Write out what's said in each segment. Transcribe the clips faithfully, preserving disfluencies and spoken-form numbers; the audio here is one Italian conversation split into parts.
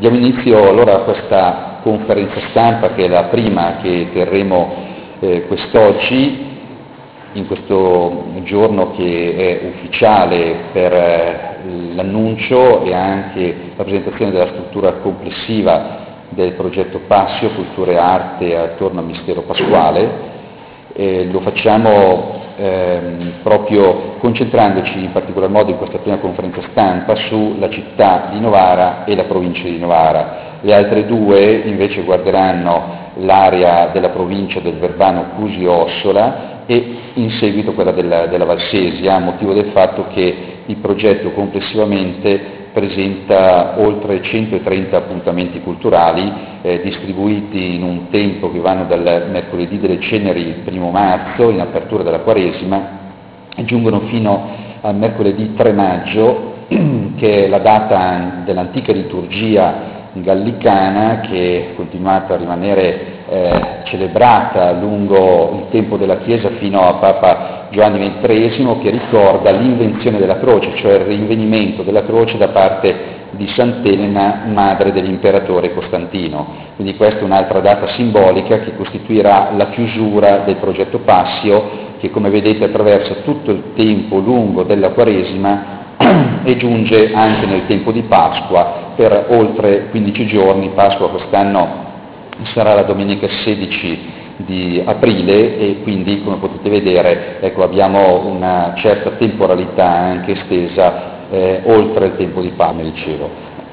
Diamo inizio allora a questa conferenza stampa, che è la prima che terremo eh, quest'oggi, in questo giorno che è ufficiale per eh, l'annuncio e anche la presentazione della struttura complessiva del progetto Passio, Cultura e Arte attorno al Mistero Pasquale. Eh, lo facciamo ehm, proprio concentrandoci in particolar modo in questa prima conferenza stampa sulla città di Novara e la provincia di Novara. Le altre due invece guarderanno l'area della provincia del Verbano Cusio-Ossola e in seguito quella della, della Valsesia, a motivo del fatto che il progetto complessivamente presenta oltre centotrenta appuntamenti culturali eh, distribuiti in un tempo che vanno dal mercoledì delle Ceneri, il primo marzo, in apertura della Quaresima, e giungono fino al mercoledì tre maggio, che è la data dell'antica liturgia gallicana, che è continuata a rimanere eh, celebrata lungo il tempo della Chiesa fino a Papa Giovanni ventitreesimo, che ricorda l'invenzione della croce, cioè il rinvenimento della croce da parte di Sant'Elena, madre dell'imperatore Costantino. Quindi questa è un'altra data simbolica che costituirà la chiusura del progetto Passio, che come vedete attraversa tutto il tempo lungo della Quaresima e giunge anche nel tempo di Pasqua per oltre quindici giorni. Pasqua quest'anno sarà la domenica sedici di aprile e quindi, come potete vedere, ecco, abbiamo una certa temporalità anche estesa eh, oltre il tempo di Pasqua, dicevo.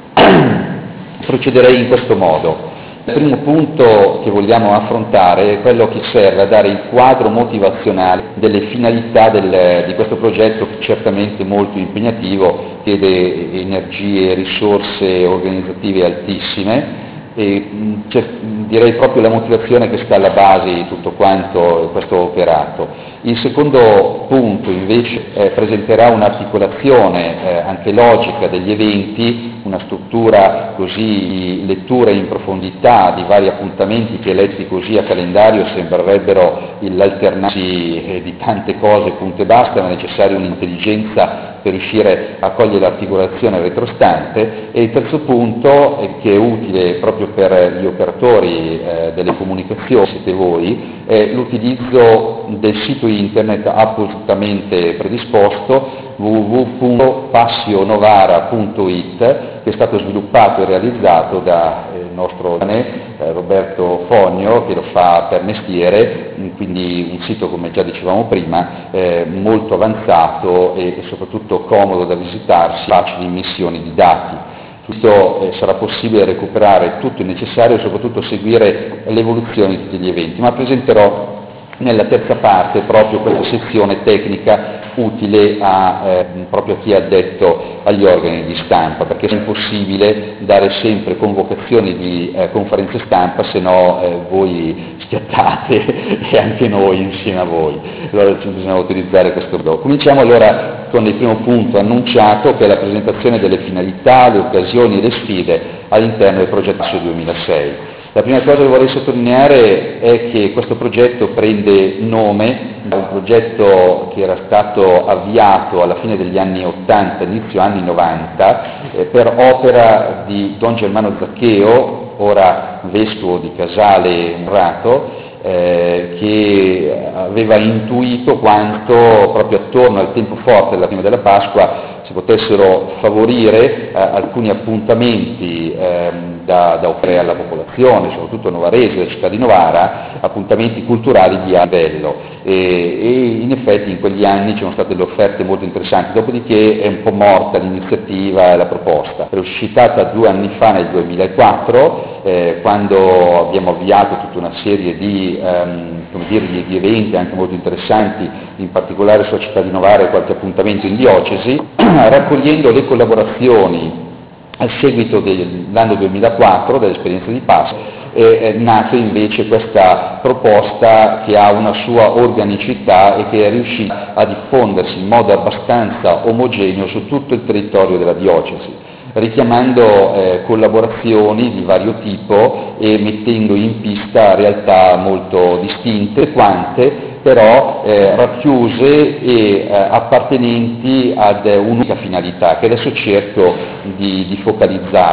Procederei in questo modo. Il primo punto che vogliamo affrontare è quello che serve a dare il quadro motivazionale delle finalità del, di questo progetto, certamente molto impegnativo, chiede energie e risorse organizzative altissime, e cioè, direi proprio la motivazione che sta alla base di tutto quanto questo operato. Il secondo punto invece eh, presenterà un'articolazione eh, anche logica degli eventi, una struttura così di lettura in profondità di vari appuntamenti che letti così a calendario sembrerebbero l'alternarsi eh, di tante cose, punto e basta, ma è necessaria un'intelligenza per riuscire a cogliere l'articolazione retrostante. E il terzo punto, eh, che è utile proprio per gli operatori eh, delle comunicazioni, siete voi, è l'utilizzo del sito internet appositamente predisposto w w w punto passionovara punto it, che è stato sviluppato e realizzato da eh, il nostro eh, Roberto Fogno, che lo fa per mestiere, quindi un sito, come già dicevamo prima, eh, molto avanzato e, e soprattutto comodo da visitarsi, facili immissioni di dati. Tutto eh, sarà possibile recuperare tutto il necessario e soprattutto seguire l'evoluzione di tutti gli eventi, ma presenterò nella terza parte proprio questa sezione tecnica utile a, eh, proprio a chi è addetto agli organi di stampa, perché è impossibile dare sempre convocazioni di eh, conferenze stampa, se no eh, voi schiattate e anche noi insieme a voi. Allora bisogna utilizzare questo blog. Cominciamo allora con il primo punto annunciato, che è la presentazione delle finalità, le occasioni e le sfide all'interno del progetto duemilasei. La prima cosa che vorrei sottolineare è che questo progetto prende nome da un progetto che era stato avviato alla fine degli anni ottanta, inizio anni novanta, eh, per opera di Don Germano Zaccheo, ora vescovo di Casale Murrato, eh, che aveva intuito quanto proprio attorno al tempo forte della prima della Pasqua si potessero favorire eh, alcuni appuntamenti ehm, da, da offrire alla popolazione, soprattutto novarese, della città di Novara, appuntamenti culturali di alto livello. E, e in effetti in quegli anni ci sono state delle offerte molto interessanti, dopodiché è un po' morta l'iniziativa e la proposta. È uscitata due anni fa, nel duemilaquattro, eh, quando abbiamo avviato tutta una serie di, ehm, come dire, di, di eventi anche molto interessanti, in particolare sulla città di Novara e qualche appuntamento in diocesi, raccogliendo le collaborazioni a seguito dell'anno duemilaquattro, dell'esperienza di Pasqua. È nata invece questa proposta che ha una sua organicità e che è riuscita a diffondersi in modo abbastanza omogeneo su tutto il territorio della diocesi, richiamando eh, collaborazioni di vario tipo e mettendo in pista realtà molto distinte, quante però eh, racchiuse e eh, appartenenti ad un'unica finalità, che adesso cerco di, di focalizzare.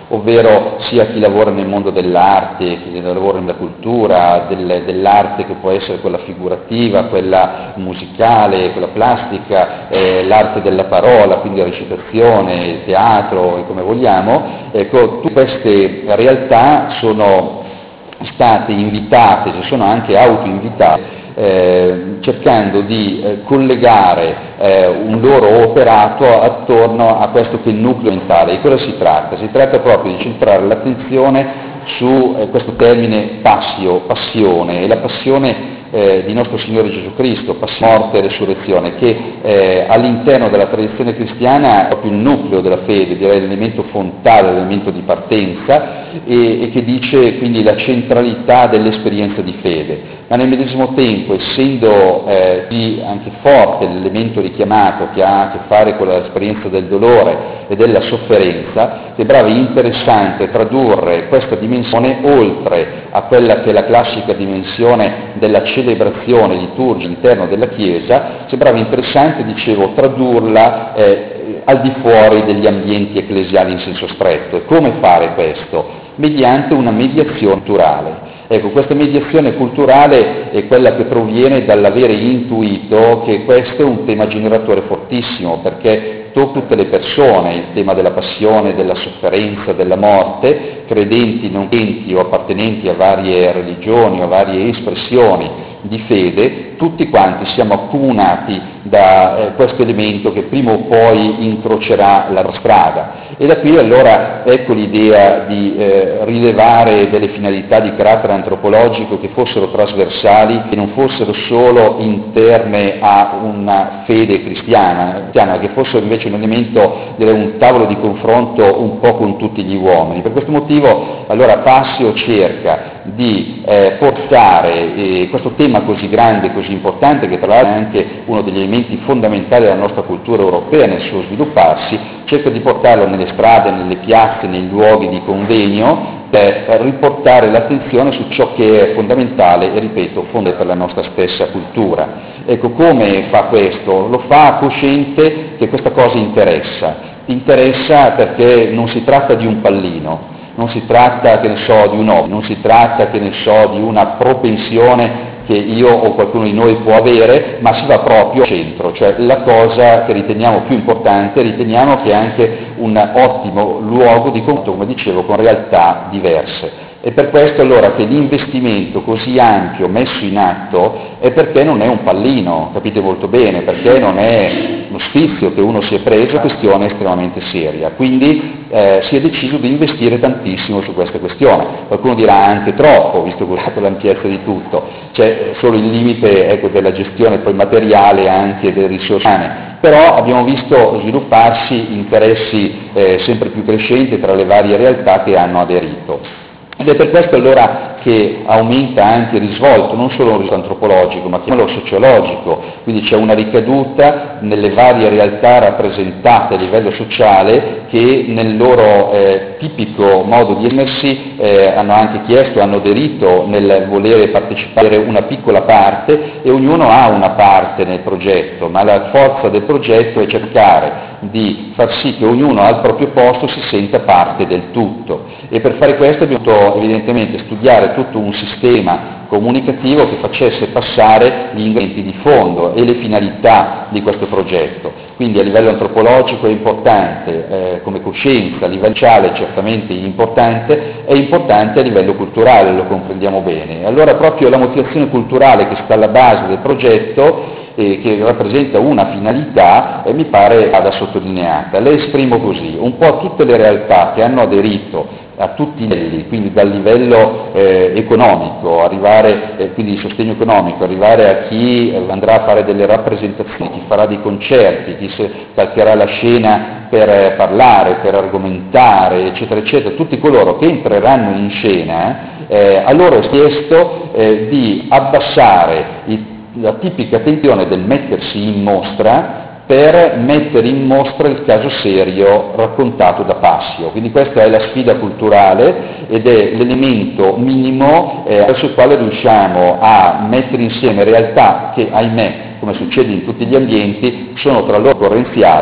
ovvero sia chi lavora nel mondo dell'arte, chi lavora nella cultura, del, dell'arte che può essere quella figurativa, quella musicale, quella plastica, eh, l'arte della parola, quindi la recitazione, il teatro e come vogliamo. Ecco, tutte queste realtà sono state invitate, si sono anche autoinvitate, eh, cercando di eh, collegare eh, un loro operato attorno a questo che è il nucleo mentale. Di cosa si tratta? Si tratta proprio di centrare l'attenzione su eh, questo termine passio, passione, e la passione eh, di nostro Signore Gesù Cristo, passione, morte e resurrezione, che eh, all'interno della tradizione cristiana è proprio il nucleo della fede, direi l'elemento fontale, l'elemento di partenza, e, e che dice quindi la centralità dell'esperienza di fede. Ma nel medesimo tempo, essendo eh, di anche forte l'elemento richiamato che ha a che fare con l'esperienza del dolore e della sofferenza, sembrava interessante tradurre questa dimensione oltre a quella che è la classica dimensione della celebrazione liturgica all'interno della Chiesa, sembrava interessante, dicevo, tradurla eh, al di fuori degli ambienti ecclesiali in senso stretto. E come fare questo? Mediante una mediazione culturale. Ecco, questa mediazione culturale è quella che proviene dall'avere intuito che questo è un tema generatore fortissimo, perché tocca tutte le persone, il tema della passione, della sofferenza, della morte, credenti, non credenti o appartenenti a varie religioni o a varie espressioni di fede, tutti quanti siamo accomunati da eh, questo elemento che prima o poi incrocerà la strada. E da qui allora ecco l'idea di eh, rilevare delle finalità di carattere antropologico che fossero trasversali, che non fossero solo interne a una fede cristiana, che fossero invece un elemento, direi, un tavolo di confronto un po' con tutti gli uomini. Per questo motivo allora Passio cerca di eh, portare eh, questo tema così grande, così importante, che tra l'altro è anche uno degli elementi fondamentali della nostra cultura europea nel suo svilupparsi, cerca di portarlo nelle strade, nelle piazze, nei luoghi di convegno, per riportare l'attenzione su ciò che è fondamentale e, ripeto, fondamentale per la nostra stessa cultura. Ecco, come fa questo? Lo fa cosciente che questa cosa interessa. Interessa perché non si tratta di un pallino, non si tratta, che ne so, di un hobby, non si tratta, che ne so, di una propensione che io o qualcuno di noi può avere, ma si va proprio al centro, cioè la cosa che riteniamo più importante, riteniamo che è anche un ottimo luogo di confronto, come dicevo, con realtà diverse. E per questo allora che l'investimento così ampio messo in atto è perché non è un pallino, capite molto bene, perché non è uno sfizio che uno si è preso, è una questione estremamente seria. Quindi eh, si è deciso di investire tantissimo su questa questione. Qualcuno dirà anche troppo, visto l'ampiezza di tutto, c'è solo il limite, ecco, della gestione poi materiale e anche delle risorse umane. Però abbiamo visto svilupparsi interessi eh, sempre più crescenti tra le varie realtà che hanno aderito. Ed è per questo allora che aumenta anche il risvolto, non solo un risvolto antropologico, ma quello sociologico, quindi c'è una ricaduta nelle varie realtà rappresentate a livello sociale che nel loro eh, tipico modo di esprimersi eh, hanno anche chiesto, hanno aderito nel volere partecipare una piccola parte, e ognuno ha una parte nel progetto, ma la forza del progetto è cercare di far sì che ognuno al proprio posto si senta parte del tutto. E per fare questo abbiamo dovuto evidentemente studiare tutto un sistema comunicativo che facesse passare gli ingredienti di fondo e le finalità di questo progetto. Quindi a livello antropologico è importante, eh, come coscienza, a livello sociale certamente importante, è importante a livello culturale, lo comprendiamo bene. Allora proprio la motivazione culturale che sta alla base del progetto, eh, che rappresenta una finalità, eh, mi pare vada sottolineata. Le esprimo così: un po' tutte le realtà che hanno aderito a tutti i livelli, quindi dal livello eh, economico, arrivare, eh, quindi di sostegno economico, arrivare a chi eh, andrà a fare delle rappresentazioni, chi farà dei concerti, chi si calcherà la scena per eh, parlare, per argomentare, eccetera, eccetera, tutti coloro che entreranno in scena, eh, a loro è chiesto eh, di abbassare i, la tipica tensione del mettersi in mostra, per mettere in mostra il caso serio raccontato da Passio. Quindi questa è la sfida culturale ed è l'elemento minimo eh, verso il quale riusciamo a mettere insieme realtà che, ahimè, come succede in tutti gli ambienti, sono tra loro correnziali,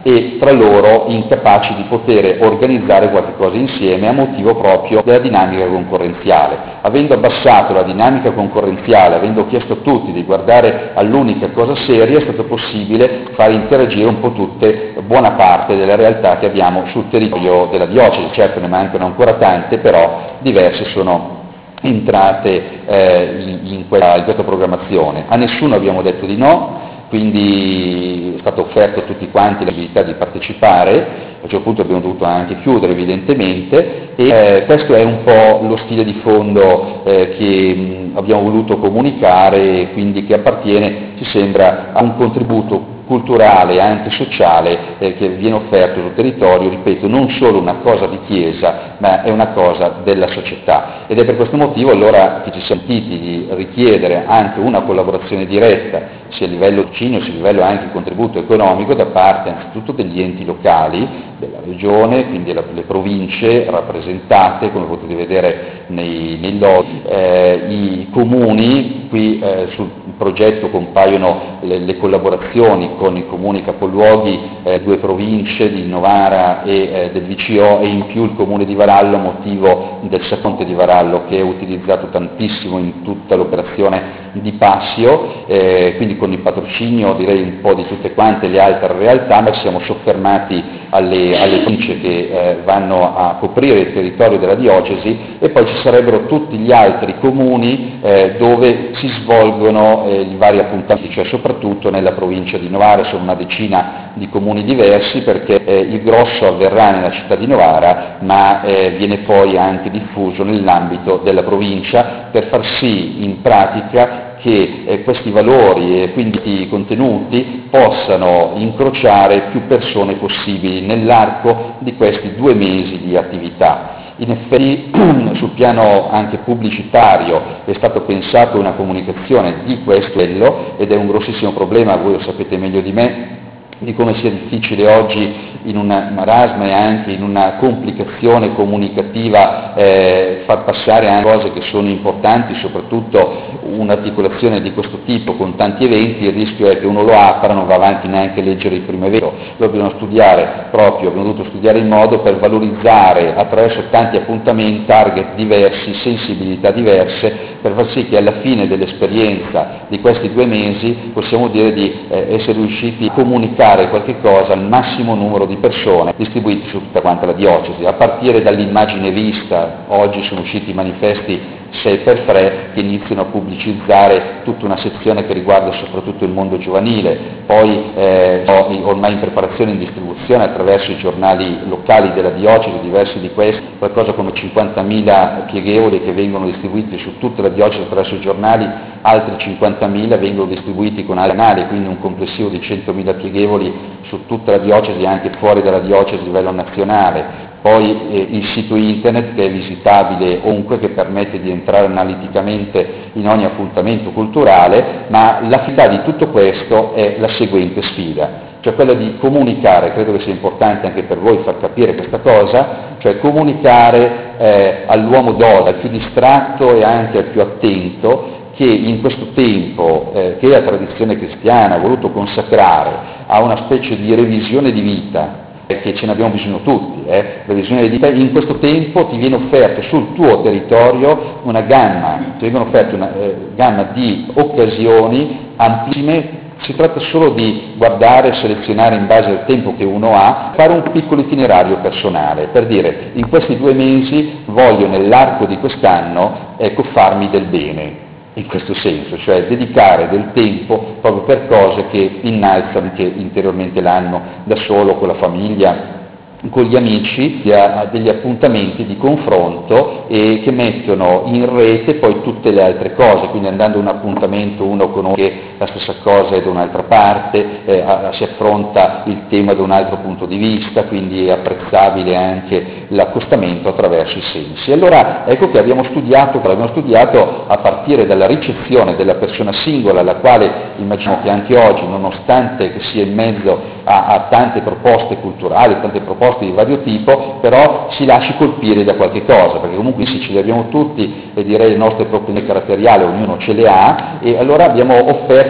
e tra loro incapaci di poter organizzare qualche cosa insieme a motivo proprio della dinamica concorrenziale. Avendo abbassato la dinamica concorrenziale, avendo chiesto a tutti di guardare all'unica cosa seria, è stato possibile far interagire un po' tutte, buona parte delle realtà che abbiamo sul territorio della diocesi. Certo ne mancano ancora tante, però diverse sono entrate eh, in, in, questa, in questa programmazione. A nessuno abbiamo detto di no, quindi è stato offerto a tutti quanti la possibilità di partecipare, a un certo punto abbiamo dovuto anche chiudere evidentemente, e eh, questo è un po' lo stile di fondo eh, che mh, abbiamo voluto comunicare e quindi che appartiene, ci sembra, a un contributo culturale e anche sociale eh, che viene offerto sul territorio, ripeto, non solo una cosa di chiesa, ma è una cosa della società. Ed è per questo motivo allora che ci siamo sentiti di richiedere anche una collaborazione diretta, sia a livello vicino, sia a livello anche di contributo economico, da parte anzitutto degli enti locali, della regione, quindi la, le province rappresentate, come potete vedere nei, nei loghi, eh, i comuni, qui eh, sul progetto compaiono le, le collaborazioni con i comuni capoluoghi, eh, due province di Novara e eh, del V C O, e in più il comune di Varallo, a motivo del Sacconte di Varallo, che è utilizzato tantissimo in tutta l'operazione di Passio, eh, quindi con il patrocinio direi un po' di tutte quante le altre realtà, ma ci siamo soffermati alle, alle province che eh, vanno a coprire il territorio della diocesi, e poi ci sarebbero tutti gli altri comuni eh, dove si svolgono eh, i vari appuntamenti, cioè soprattutto nella provincia di Novara sono una decina di comuni diversi, perché eh, il grosso avverrà nella città di Novara, ma eh, viene poi anche diffuso nell'ambito della provincia, per far sì in pratica che eh, questi valori e quindi i contenuti possano incrociare più persone possibili nell'arco di questi due mesi di attività. In effetti sul piano anche pubblicitario è stato pensato una comunicazione di questo livello, ed è un grossissimo problema, voi lo sapete meglio di me, di come sia difficile oggi in un marasma e anche in una complicazione comunicativa eh, far passare anche cose che sono importanti, soprattutto un'articolazione di questo tipo con tanti eventi. Il rischio è che uno lo apra, non va avanti neanche a leggere il primo evento. Lo dobbiamo studiare proprio, abbiamo dovuto studiare il modo per valorizzare attraverso tanti appuntamenti target diversi, sensibilità diverse, per far sì che alla fine dell'esperienza di questi due mesi possiamo dire di eh, essere riusciti a comunicare qualche cosa al massimo numero di persone distribuite su tutta quanta la diocesi, a partire dall'immagine vista. Oggi sono usciti i manifesti sei per tre che iniziano a pubblicizzare tutta una sezione che riguarda soprattutto il mondo giovanile, poi eh, ormai in preparazione e in distribuzione attraverso i giornali locali della diocesi, diversi di questi, qualcosa come cinquantamila pieghevoli che vengono distribuiti su tutta la diocesi attraverso i giornali, altri cinquantamila vengono distribuiti con altri canali, quindi un complessivo di centomila pieghevoli su tutta la diocesi e anche fuori dalla diocesi a livello nazionale. Poi eh, il sito internet che è visitabile ovunque, che permette di entrare analiticamente in ogni appuntamento culturale, ma la finalità di tutto questo è la seguente sfida, cioè quella di comunicare. Credo che sia importante anche per voi far capire questa cosa, cioè comunicare eh, all'uomo d'oggi, al più distratto e anche al più attento, che in questo tempo eh, che la tradizione cristiana ha voluto consacrare a una specie di revisione di vita, che ce ne abbiamo bisogno tutti, eh? revisione di vita, in questo tempo ti viene offerta sul tuo territorio una gamma, ti vengono offerte una eh, gamma di occasioni amplissime. Si tratta solo di guardare, selezionare in base al tempo che uno ha, fare un piccolo itinerario personale, per dire in questi due mesi voglio nell'arco di quest'anno ecco, farmi del bene. In questo senso, cioè dedicare del tempo proprio per cose che innalzano anche interiormente l'animo, da solo, con la famiglia, con gli amici, a degli appuntamenti di confronto e che mettono in rete poi tutte le altre cose, quindi andando a un appuntamento uno conosce la stessa cosa da un'altra parte, eh, a, si affronta il tema da un altro punto di vista, quindi è apprezzabile anche l'accostamento attraverso i sensi. Allora ecco che abbiamo studiato, abbiamo studiato a partire dalla ricezione della persona singola, alla quale immagino che anche oggi, nonostante che sia in mezzo a, a tante proposte culturali, tante proposte di vario tipo, però si lasci colpire da qualche cosa, perché comunque sì, ce le abbiamo tutti, e direi le nostre proprie caratteriali, ognuno ce le ha, e allora abbiamo offerto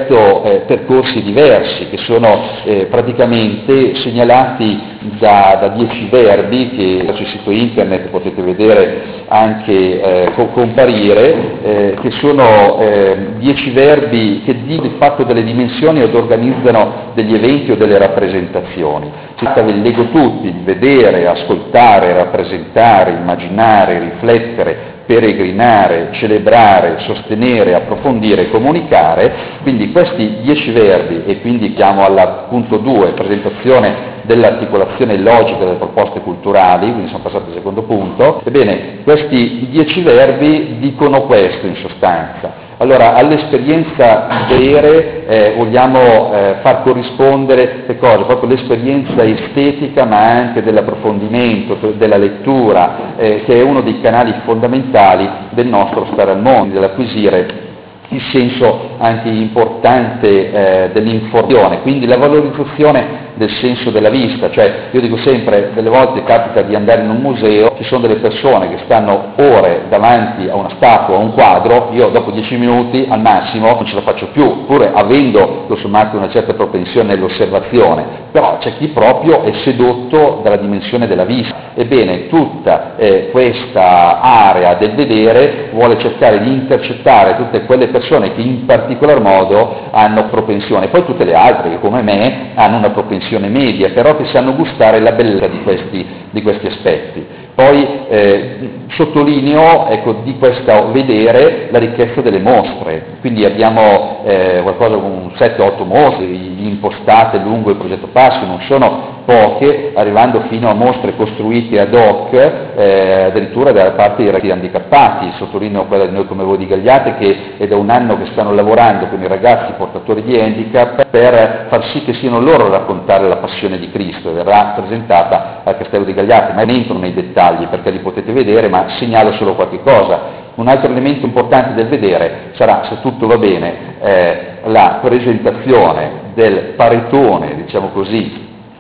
aperto eh, percorsi diversi che sono eh, praticamente segnalati da, da dieci verbi che sul sito internet potete vedere anche eh, comparire, eh, che sono eh, dieci verbi che di fatto delle dimensioni ed organizzano degli eventi o delle rappresentazioni. Ve li leggo tutti: vedere, ascoltare, rappresentare, immaginare, riflettere, peregrinare, celebrare, sostenere, approfondire, comunicare. Quindi questi dieci verbi, e quindi chiamo al punto due, presentazione dell'articolazione logica delle proposte culturali, quindi sono passati al secondo punto. Ebbene, questi dieci verbi dicono questo in sostanza. Allora, all'esperienza vedere eh, vogliamo eh, far corrispondere le cose, proprio l'esperienza estetica, ma anche dell'approfondimento, della lettura, eh, che è uno dei canali fondamentali del nostro stare al mondo, dell'acquisire il senso anche importante eh, dell'informazione, quindi la valorizzazione del senso della vista. Cioè, io dico sempre, delle volte capita di andare in un museo, ci sono delle persone che stanno ore davanti a una statua, a un quadro, io dopo dieci minuti al massimo non ce la faccio più, pur avendo lo sommato una certa propensione nell'osservazione, però c'è chi proprio è sedotto dalla dimensione della vista. Ebbene, tutta eh, questa area del vedere vuole cercare di intercettare tutte quelle persone che in particolar modo hanno propensione, poi tutte le altre che come me hanno una propensione media, però che sanno gustare la bellezza di questi, di questi aspetti. Poi eh, sottolineo ecco, di questo vedere la ricchezza delle mostre, quindi abbiamo eh, qualcosa come sette otto mostre impostate lungo il progetto Passio, non sono poche, arrivando fino a mostre costruite ad hoc, eh, addirittura da parte dei ragazzi handicappati. Sottolineo quella di Noi come voi di Gagliate, che è da un anno che stanno lavorando con i ragazzi portatori di handicap per far sì che siano loro a raccontare la passione di Cristo, e verrà presentata al Castello di Gagliate, ma non entro nei dettagli perché li potete vedere, ma segnalo solo qualche cosa. Un altro elemento importante del vedere sarà, se tutto va bene, eh, la presentazione del paretone, diciamo così,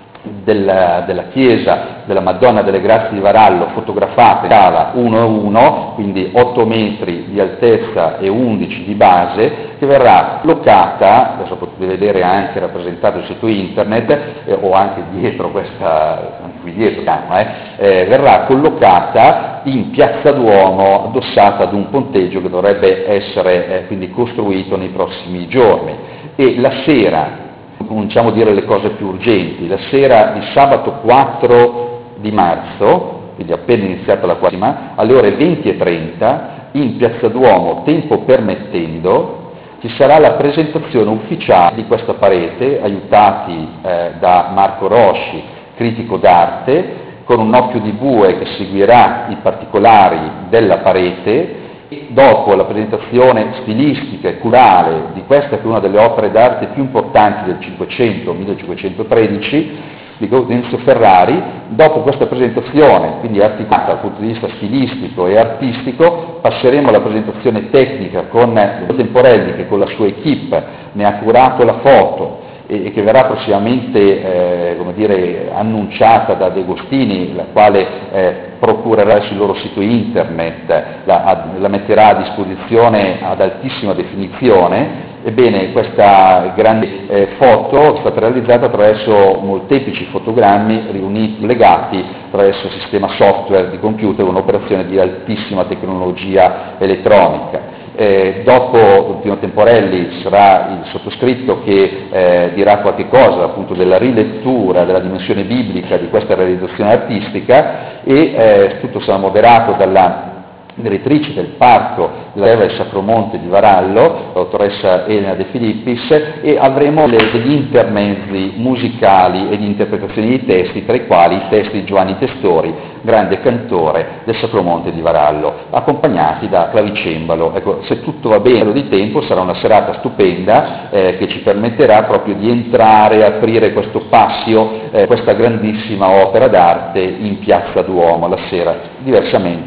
della, della chiesa della Madonna delle Grazie di Varallo, fotografata in scala uno a uno, quindi otto metri di altezza e undici di base, che verrà collocata, adesso potete vedere anche rappresentato sul sito internet, eh, o anche dietro questa, anche qui dietro, eh, eh, verrà collocata in Piazza Duomo, addossata ad un ponteggio che dovrebbe essere eh, quindi costruito nei prossimi giorni. E la sera, cominciamo a dire le cose più urgenti, la sera di sabato quattro di marzo, quindi appena iniziata la quaresima, alle ore venti e trenta, in Piazza Duomo, tempo permettendo, ci sarà la presentazione ufficiale di questa parete, aiutati eh, da Marco Rosci, critico d'arte, con un occhio di bue che seguirà i particolari della parete. Dopo la presentazione stilistica e curale di questa, che è una delle opere d'arte più importanti del Cinquecento, millecinquecentotredici, di Gaudenzio Ferrari, dopo questa presentazione, quindi articolata dal punto di vista stilistico e artistico, passeremo alla presentazione tecnica con Temporelli, che con la sua equipe ne ha curato la foto e che verrà prossimamente eh, come dire, annunciata da De Agostini, la quale eh, procurerà sul loro sito internet, la, la metterà a disposizione ad altissima definizione. Ebbene, questa grande eh, foto è stata realizzata attraverso molteplici fotogrammi riuniti, legati attraverso il sistema software di computer, un'operazione di altissima tecnologia elettronica. Eh, dopo Pino Temporelli sarà il sottoscritto che eh, dirà qualche cosa appunto della rilettura della dimensione biblica di questa realizzazione artistica, e eh, tutto sarà moderato dalla direttrice del parco della Terra del Sacromonte di Varallo, la dottoressa Elena De Filippis, e avremo le, degli intermezzi musicali e di interpretazioni di testi, tra i quali i testi di Giovanni Testori, grande cantore del Sacromonte di Varallo, accompagnati da clavicembalo. Ecco, se tutto va bene di tempo sarà una serata stupenda eh, che ci permetterà proprio di entrare, aprire questo Passio, eh, questa grandissima opera d'arte in Piazza Duomo la sera. Diversamente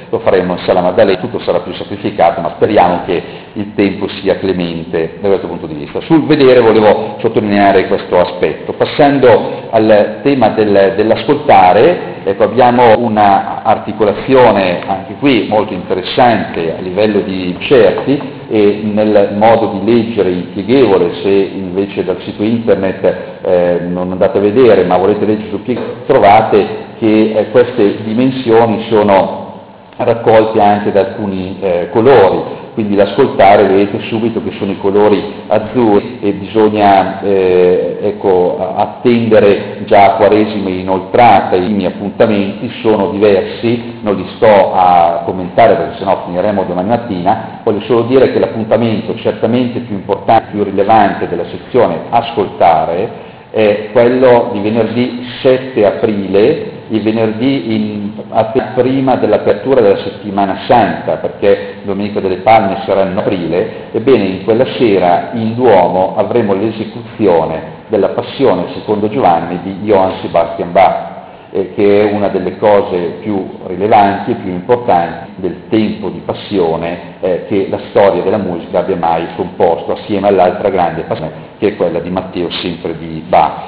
lo faremo in Sala Maddalena, tutto sarà più sacrificato, ma speriamo che il tempo sia clemente da questo punto di vista. Sul vedere volevo sottolineare questo aspetto. Passando al tema del, dell'ascoltare, ecco, abbiamo una articolazione anche qui molto interessante a livello di certi e nel modo di leggere impieghevole. Se invece dal sito internet eh, non andate a vedere ma volete leggere sul pieghevole, trovate che eh, queste dimensioni sono raccolte anche da alcuni eh, colori. Quindi l'ascoltare vedete subito che sono i colori azzurri e bisogna eh, ecco, attendere già a Quaresima inoltrata. I miei appuntamenti sono diversi, non li sto a commentare perché sennò finiremo domani mattina. Voglio solo dire che l'appuntamento certamente più importante, più rilevante della sezione ascoltare è quello di venerdì sette aprile, il venerdì in, prima dell'apertura della settimana santa, perché Domenica delle Palme sarà in aprile. Ebbene, in quella sera in Duomo avremo l'esecuzione della Passione secondo Giovanni di Johann Sebastian Bach, eh, che è una delle cose più rilevanti e più importanti del tempo di passione eh, che la storia della musica abbia mai composto, assieme all'altra grande passione che è quella di Matteo, sempre di Bach.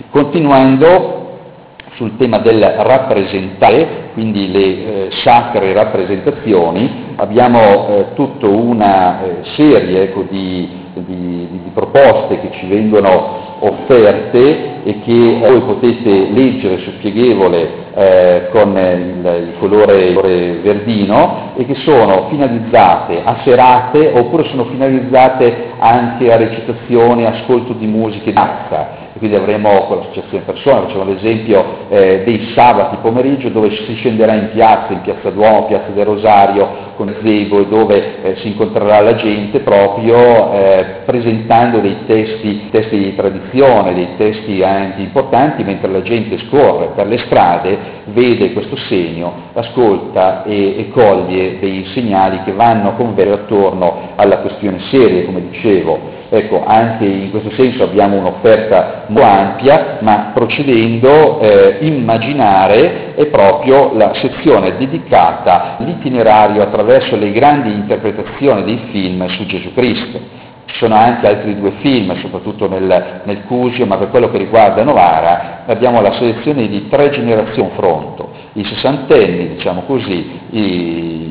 Continuando sul tema del rappresentare, quindi le eh, sacre rappresentazioni, abbiamo eh, tutta una eh, serie ecco, di, di, di proposte che ci vengono offerte e che voi potete leggere sul pieghevole eh, con il, il colore verdino e che sono finalizzate a serate oppure sono finalizzate anche a recitazione, ascolto di musiche di massa. Quindi avremo con l'associazione persone, facciamo l'esempio eh, dei sabati pomeriggio dove si scenderà in piazza, in piazza Duomo, piazza del Rosario, con Zebo, e dove eh, si incontrerà la gente proprio eh, presentando dei testi, testi di tradizione, dei testi anche importanti, mentre la gente scorre per le strade, vede questo segno, ascolta e, e coglie dei segnali che vanno con vero attorno alla questione seria, come dicevo. Ecco, anche in questo senso abbiamo un'offerta molto ampia, ma procedendo eh, immaginare è proprio la sezione dedicata all'itinerario attraverso le grandi interpretazioni dei film su Gesù Cristo. Ci sono anche altri due film, soprattutto nel, nel Cusio, ma per quello che riguarda Novara abbiamo la selezione di tre generazioni a confronto, i sessantenni, diciamo così, i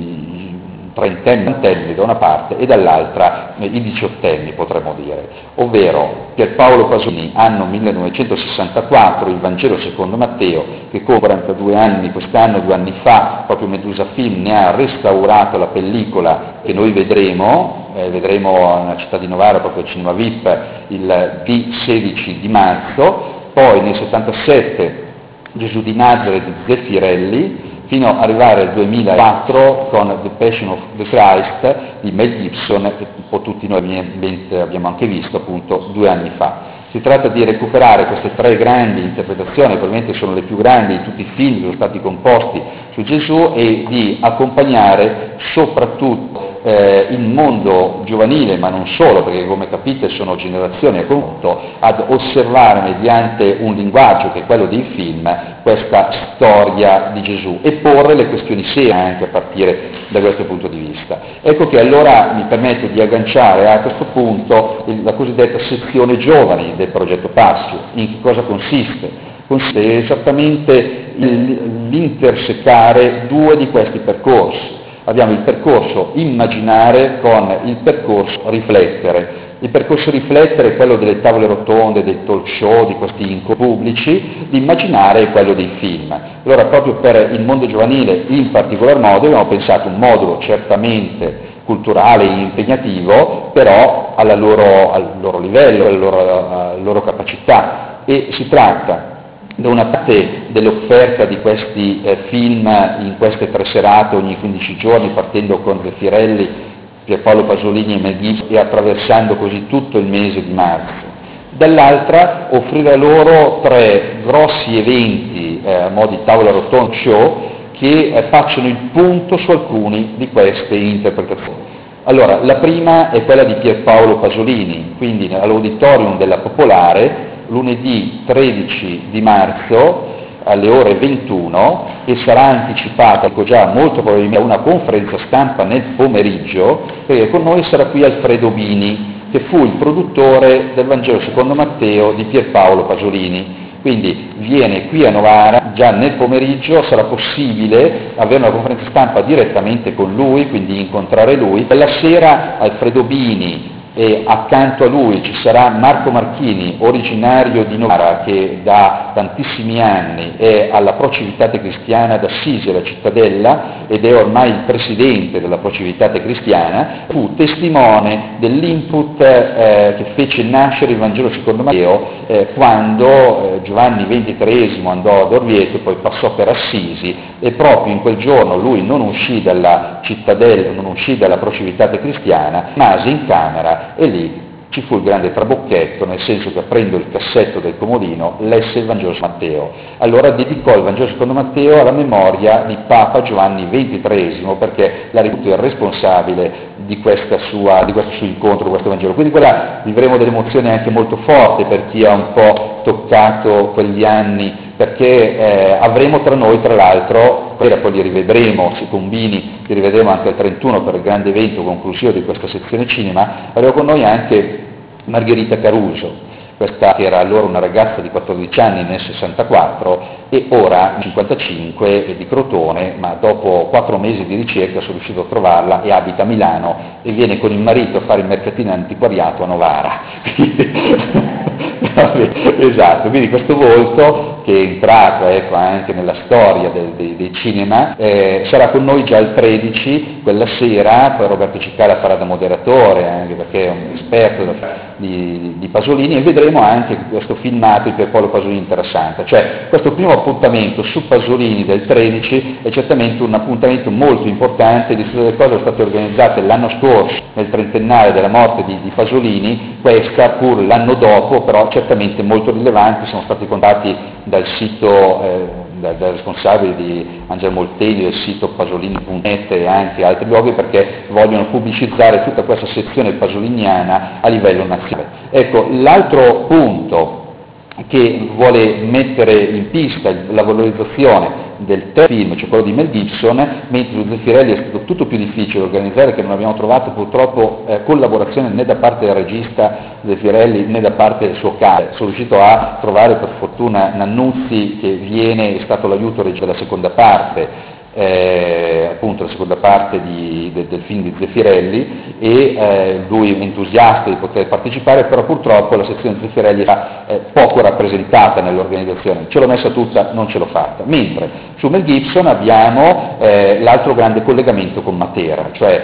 trentenni da una parte e dall'altra eh, i diciottenni, potremmo dire, ovvero Pierpaolo Pasolini, anno millenovecentosessantaquattro, il Vangelo secondo Matteo, che con quarantadue anni quest'anno, due anni fa, proprio Medusa Film ne ha restaurato la pellicola che noi vedremo, eh, vedremo nella città di Novara, proprio al Cinema V I P, il D sedici di marzo, poi nel settantasette Gesù di Nazareth di Zeffirelli, fino ad arrivare al duemilaquattro con The Passion of the Christ di Mel Gibson, che un po' tutti noi abbiamo anche visto appunto due anni fa. Si tratta di recuperare queste tre grandi interpretazioni, probabilmente sono le più grandi di tutti i film che sono stati composti su Gesù, e di accompagnare soprattutto eh, il mondo giovanile, ma non solo, perché come capite sono generazioni a confronto, ad osservare mediante un linguaggio che è quello dei film questa storia di Gesù e porre le questioni serie anche a partire da questo punto di vista. Ecco che allora mi permetto di agganciare a questo punto la cosiddetta sezione giovani del progetto Passio. In che cosa consiste? Consiste esattamente l'intersecare due di questi percorsi. Abbiamo il percorso immaginare con il percorso riflettere. Il percorso riflettere è quello delle tavole rotonde, dei talk show, di questi incontri pubblici, l'immaginare è quello dei film. Allora proprio per il mondo giovanile in particolar modo abbiamo pensato un modulo certamente culturale e impegnativo, però alla loro, al loro livello, alla loro, alla loro capacità, e si tratta da una parte dell'offerta di questi eh, film in queste tre serate ogni quindici giorni, partendo con Zeffirelli, Pierpaolo Pasolini e Mel Gibson, e attraversando così tutto il mese di marzo. Dall'altra offrire loro tre grossi eventi eh, a mo' di tavola rotonda show che eh, facciano il punto su alcuni di queste interpretazioni. Allora, la prima è quella di Pierpaolo Pasolini, quindi all'Auditorium della Popolare, lunedì tredici di marzo alle ore ventuno, e sarà anticipata, ecco già molto probabilmente, una conferenza stampa nel pomeriggio, perché con noi sarà qui Alfredo Bini, che fu il produttore del Vangelo secondo Matteo di Pierpaolo Pasolini. Quindi viene qui a Novara già nel pomeriggio, sarà possibile avere una conferenza stampa direttamente con lui, quindi incontrare lui. La sera Alfredo Bini e accanto a lui ci sarà Marco Marchini, originario di Novara, che da tantissimi anni è alla Pro Civitate Cristiana d'Assisi, la cittadella, ed è ormai il presidente della Pro Civitate Cristiana. Fu testimone dell'input eh, che fece nascere il Vangelo secondo Matteo eh, quando eh, Giovanni ventitreesimo andò ad Orvieto, poi passò per Assisi, e proprio in quel giorno lui non uscì dalla cittadella, non uscì dalla Pro Civitate Cristiana, rimase in camera, e lì ci fu il grande trabocchetto, nel senso che aprendo il cassetto del comodino lesse il Vangelo secondo Matteo. Allora dedicò il Vangelo secondo Matteo alla memoria di Papa Giovanni ventitreesimo, perché l'ha ritenuto il responsabile di, questa sua, di questo suo incontro con questo Vangelo. Quindi quella vivremo delle emozioni anche molto forti per chi ha un po' toccato quegli anni, perché eh, avremo tra noi, tra l'altro, poi li rivedremo, si combini, li rivedremo anche al trentuno per il grande evento conclusivo di questa sezione cinema, avremo con noi anche Margherita Caruso, questa che era allora una ragazza di quattordici anni nel sessantaquattro e ora cinquantacinque, è di Crotone, ma dopo quattro mesi di ricerca sono riuscito a trovarla e abita a Milano e viene con il marito a fare il mercatino antiquariato a Novara. Esatto, quindi questo volto che è entrato ecco, anche nella storia del, dei, dei cinema eh, sarà con noi già il tredici, quella sera. Poi Roberto Ciccara farà da moderatore, anche perché è un esperto di, di Pasolini, e vedremo anche questo filmato di Pierpaolo Pasolini interessante. Cioè questo primo appuntamento su Pasolini del tredici è certamente un appuntamento molto importante. Di tutte le cose sono state organizzate l'anno scorso, nel trentennale della morte di, di Pasolini, questa pur l'anno dopo, però certamente molto rilevanti. Sono stati contatti dal sito, eh, dal, dal responsabile di Angelo Molteni del sito pasolini punto net e anche altri luoghi, perché vogliono pubblicizzare tutta questa sezione pasoliniana a livello nazionale. Ecco, l'altro punto che vuole mettere in pista la valorizzazione del terzo film, cioè quello di Mel Gibson, mentre su Zeffirelli è stato tutto più difficile organizzare, che non abbiamo trovato purtroppo eh, collaborazione né da parte del regista Zeffirelli né da parte del suo capo. Sono riuscito a trovare per fortuna Nannuzzi, che viene, è stato l'aiuto regista della seconda parte, Eh, appunto la seconda parte di, de, del film di Zeffirelli, e eh, lui è entusiasta di poter partecipare, però purtroppo la sezione di Zeffirelli era eh, poco rappresentata nell'organizzazione. Ce l'ho messa tutta, non ce l'ho fatta. Mentre su Mel Gibson abbiamo eh, l'altro grande collegamento con Matera, cioè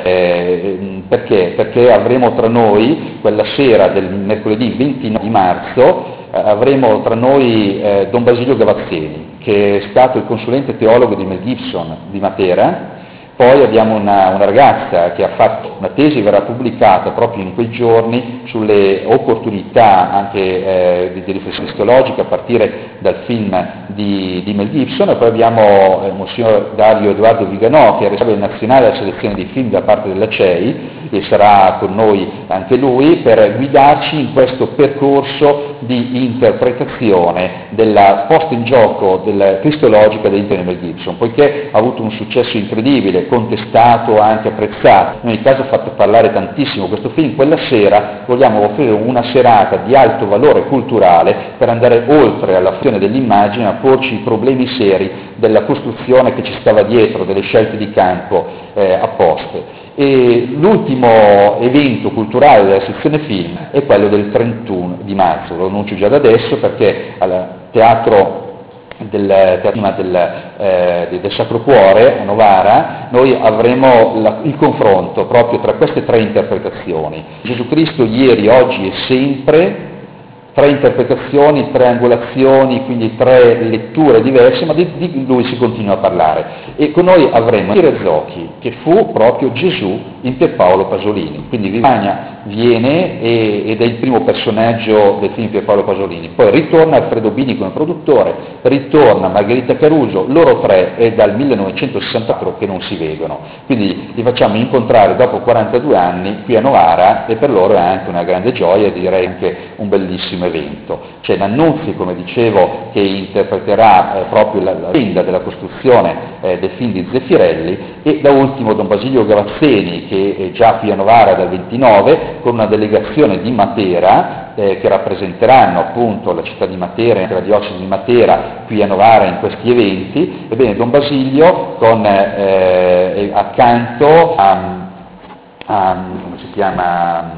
eh, perché? Perché avremo tra noi quella sera del mercoledì ventinove di marzo avremo tra noi eh, Don Basilio Gavazzeni, che è stato il consulente teologo di Mel Gibson di Matera. Poi abbiamo una, una ragazza che ha fatto una tesi, verrà pubblicata proprio in quei giorni, sulle opportunità anche eh, di, di riflessione teologica a partire dal film di, di Mel Gibson. E poi abbiamo eh, Monsignor Dario Edoardo Viganò, che è responsabile nazionale della selezione di film da parte della C E I, e sarà con noi anche lui per guidarci in questo percorso di interpretazione della posta in gioco del cristologica dell'interno di Mel Gibson, poiché ha avuto un successo incredibile, contestato, anche apprezzato. In ogni caso ha fatto parlare tantissimo questo film. Quella sera vogliamo offrire una serata di alto valore culturale per andare oltre alla funzione dell'immagine, a porci i problemi seri della costruzione che ci stava dietro, delle scelte di campo eh, apposte. E l'ultimo evento culturale della sezione film è quello del trentuno di marzo, lo annuncio già da adesso, perché al teatro del, del, eh, del Sacro Cuore a Novara noi avremo la, il confronto proprio tra queste tre interpretazioni: Gesù Cristo ieri, oggi e sempre. Tre interpretazioni, tre angolazioni, quindi tre letture diverse, ma di, di lui si continua a parlare. E con noi avremo Rezzocchi, che fu proprio Gesù in Pierpaolo Pasolini. Quindi Vivagna viene e, ed è il primo personaggio del film Pierpaolo Pasolini. Poi ritorna Alfredo Bini come produttore, ritorna Margherita Caruso, loro tre è dal millenovecentosessantaquattro che non si vedono. Quindi li facciamo incontrare dopo quarantadue anni qui a Novara, e per loro è anche una grande gioia e direi anche un bellissimo bellissimo evento. C'è Nannuzzi, come dicevo, che interpreterà eh, proprio la, la tenda della costruzione eh, del film di Zeffirelli, e da ultimo Don Basilio Gavazzeni, che è già qui a Novara dal ventinove, con una delegazione di Matera, eh, che rappresenteranno appunto la città di Matera e la diocesi di Matera qui a Novara in questi eventi. Ebbene, Don Basilio con eh, accanto a, a come si chiama,